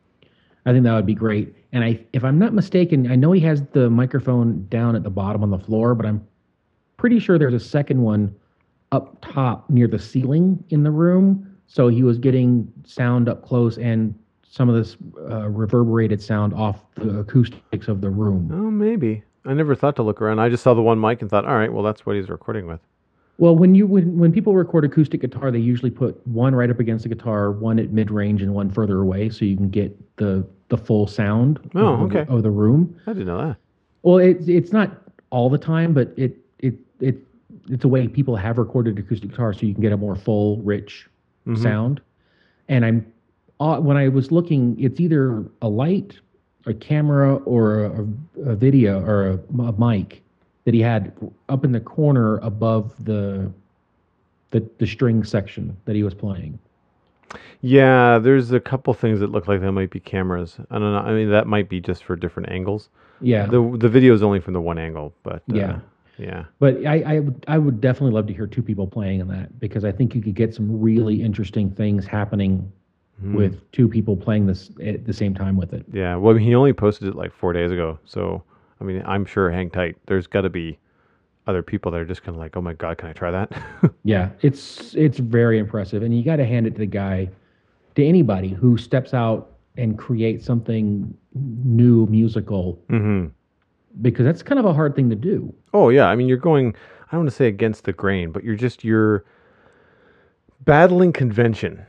C: I think that would be great. And I, if I'm not mistaken, I know he has the microphone down at the bottom on the floor, but I'm pretty sure there's a second one up top near the ceiling in the room. So he was getting sound up close and some of this uh, reverberated sound off the acoustics of the room.
A: Oh, maybe. I never thought to look around. I just saw the one mic and thought, all right, well, that's what he's recording with.
C: Well, when you when, when people record acoustic guitar, they usually put one right up against the guitar, one at mid range, and one further away, so you can get the the full sound
A: Oh,
C: of,
A: okay.
C: the, of the room.
A: I didn't know that.
C: Well, it's it's not all the time, but it it it it's a way people have recorded acoustic guitar, so you can get a more full, rich
A: Mhm.
C: sound. And I'm uh, when I was looking, it's either a light, a camera, or a, a video or a, a mic that he had up in the corner above the the the string section that he was playing.
A: Yeah, there's a couple things that look like they might be cameras. I don't know. I mean, that might be just for different angles.
C: Yeah,
A: The the video is only from the one angle, but uh,
C: Yeah.
A: yeah.
C: but I I would I would definitely love to hear two people playing in that, because I think you could get some really interesting things happening
A: Mhm.
C: with two people playing this at the same time with it.
A: Yeah. Well, he only posted it like four days ago, so I mean, I'm sure hang tight. There's got to be other people that are just kind of like, oh my god, can I try that?
C: Yeah, it's it's very impressive, and you got to hand it to the guy, to anybody who steps out and creates something new musical,
A: hmm
C: because that's kind of a hard thing to do.
A: Oh yeah. I mean, you're going. I don't want to say against the grain, but you're just you're battling convention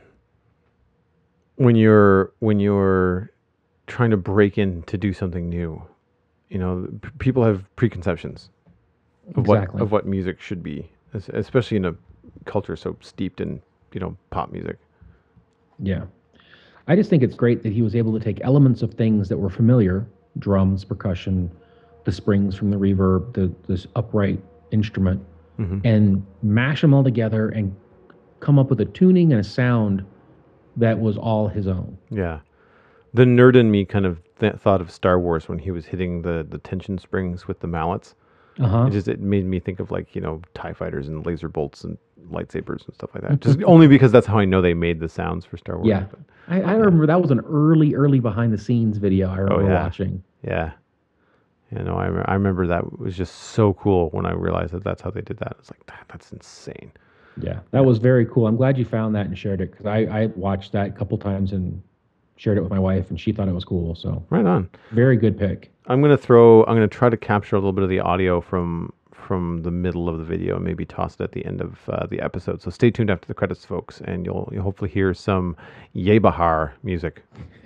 A: when you're when you're trying to break in to do something new. You know, p- people have preconceptions of
C: Exactly.
A: what of what music should be, es- especially in a culture so steeped in you know pop music.
C: Yeah, I just think it's great that he was able to take elements of things that were familiar, drums, percussion, the springs from the reverb, the this upright instrument,
A: hmm
C: and mash them all together and come up with a tuning and a sound that was all his own.
A: Yeah, the nerd in me kind of th- thought of Star Wars when he was hitting the the tension springs with the mallets.
C: Uh huh.
A: It just it made me think of like you know Tie fighters and laser bolts and lightsabers and stuff like that. Just only because that's how I know they made the sounds for Star Wars.
C: Yeah.
A: but-
C: I, I remember that was an early, early behind the scenes video I remember
A: Oh, yeah.
C: watching.
A: Yeah. You know, I, rem- I remember that was just so cool when I realized that that's how they did that. It's like, that, that's insane.
C: Yeah, that was very cool. I'm glad you found that and shared it, because I, I watched that a couple times and shared it with my wife, and she thought it was cool. So
A: Right on.
C: very good pick.
A: I'm going to throw, I'm going to try to capture a little bit of the audio from from the middle of the video and maybe toss it at the end of uh, the episode. So stay tuned after the credits, folks, and you'll, you'll hopefully hear some Yebahar music.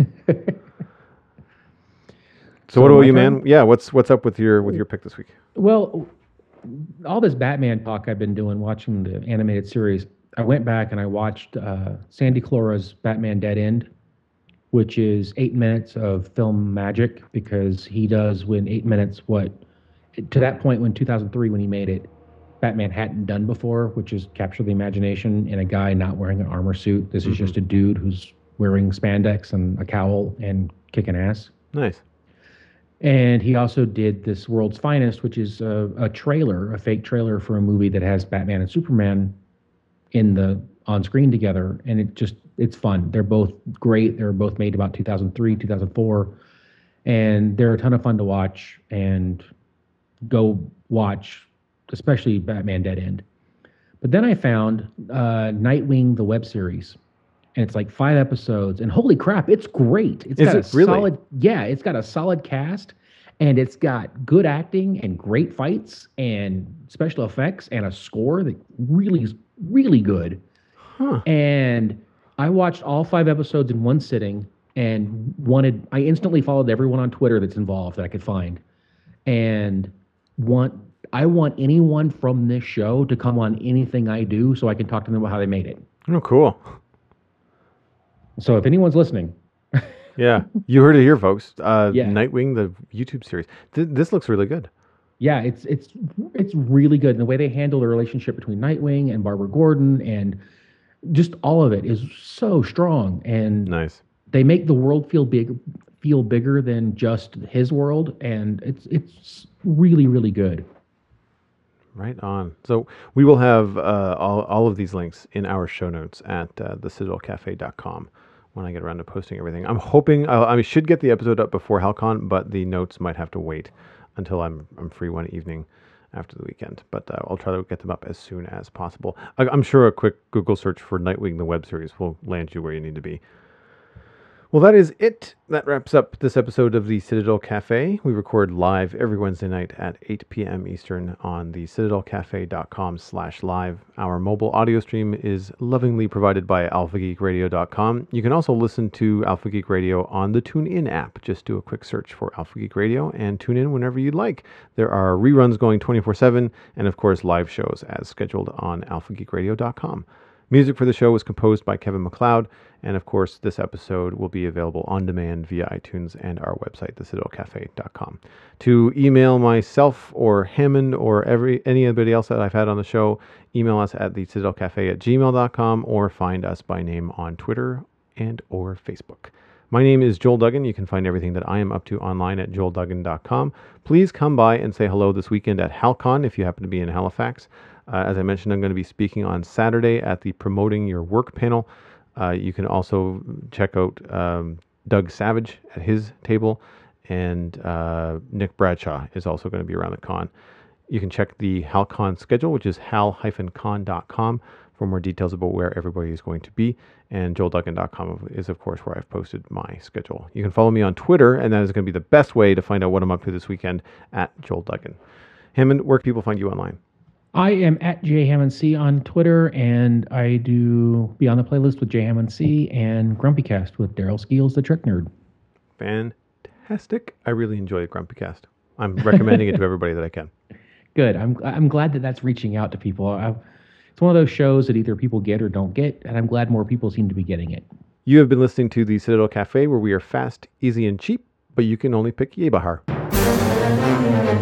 A: So,
C: So
A: what about
C: my
A: you,
C: turn?
A: man? Yeah, what's what's up with your with your pick this week?
C: Well, all this Batman talk I've been doing, watching the animated series, I went back and I watched uh, Sandy Clora's Batman Dead End, which is eight minutes of film magic, because he does in eight minutes what, to that point when two thousand three when he made it, Batman hadn't done before, which is capture the imagination in a guy not wearing an armor suit. This is
A: Mhm.
C: just a dude who's wearing spandex and a cowl and kicking ass.
A: Nice.
C: And he also did this World's Finest, which is a, a trailer, a fake trailer for a movie that has Batman and Superman in the on screen together, and it just it's fun. They're both great. They were both made about two thousand three, two thousand four, and they're a ton of fun to watch. And go watch, especially Batman Dead End. But then I found uh, Nightwing, the web series, and it's like five episodes. And holy crap, it's great! It's
A: Is
C: got
A: it
C: a
A: really?
C: solid, yeah, it's got a solid cast, and it's got good acting and great fights and special effects and a score that really is really good.
A: Huh.
C: And I watched all five episodes in one sitting and wanted. I instantly followed everyone on Twitter that's involved that I could find, and want. I want anyone from this show to come on anything I do so I can talk to them about how they made it.
A: Oh, cool.
C: So if anyone's listening,
A: Yeah, you heard it here, folks. Uh,
C: Yeah.
A: Nightwing, the YouTube series. Th- this looks really good.
C: yeah, it's it's it's really good. And the way they handle the relationship between Nightwing and Barbara Gordon and just all of it is so strong. And
A: Nice.
C: they make the world feel big, feel bigger than just his world, and it's it's really really good.
A: Right on. So we will have uh, all, all of these links in our show notes at uh, the citadel cafe dot com when I get around to posting everything. I'm hoping I'll, I should get the episode up before HalCon, but the notes might have to wait until I'm I'm free one evening after the weekend. But uh, I'll try to get them up as soon as possible. I, I'm sure a quick Google search for Nightwing, the web series, will land you where you need to be. Well, that is it. That wraps up this episode of the Citadel Cafe. We record live every Wednesday night at eight p.m. Eastern on the citadel cafe dot com slash live. Our mobile audio stream is lovingly provided by alpha geek radio dot com. You can also listen to Alpha Geek Radio on the TuneIn app. Just do a quick search for Alpha Geek Radio and tune in whenever you'd like. There are reruns going twenty-four seven and, of course, live shows as scheduled on alpha geek radio dot com. Music for the show was composed by Kevin MacLeod, and of course, this episode will be available on demand via iTunes and our website, the citadel cafe dot com. To email myself or Hammond or every anybody else that I've had on the show, email us at the citadel cafe at gmail dot com or find us by name on Twitter and or Facebook. My name is Joel Duggan. You can find everything that I am up to online at joel duggan dot com. Please come by and say hello this weekend at HalCon if you happen to be in Halifax. Uh, as I mentioned, I'm going to be speaking on Saturday at the Promoting Your Work panel. Uh, you can also check out um, Doug Savage at his table, and uh, Nick Bradshaw is also going to be around the con. You can check the HalCon schedule, which is hal dash con dot com, for more details about where everybody is going to be. And joel duggan dot com is, of course, where I've posted my schedule. You can follow me on Twitter, and that is going to be the best way to find out what I'm up to this weekend, at Joel Duggan. Hammond, where can people find you online?
C: I am at J Hammond C on Twitter, and I do Be on the Playlist with J Hammond C and GrumpyCast with Daryl Skeels, the Trick Nerd.
A: Fantastic. I really enjoy GrumpyCast. I'm recommending it to everybody that I can.
C: Good. I'm I'm glad that that's reaching out to people. I, it's one of those shows that either people get or don't get, and I'm glad more people seem to be getting it.
A: You have been listening to the Citadel Cafe, where we are fast, easy, and cheap, but you can only pick Yebahar.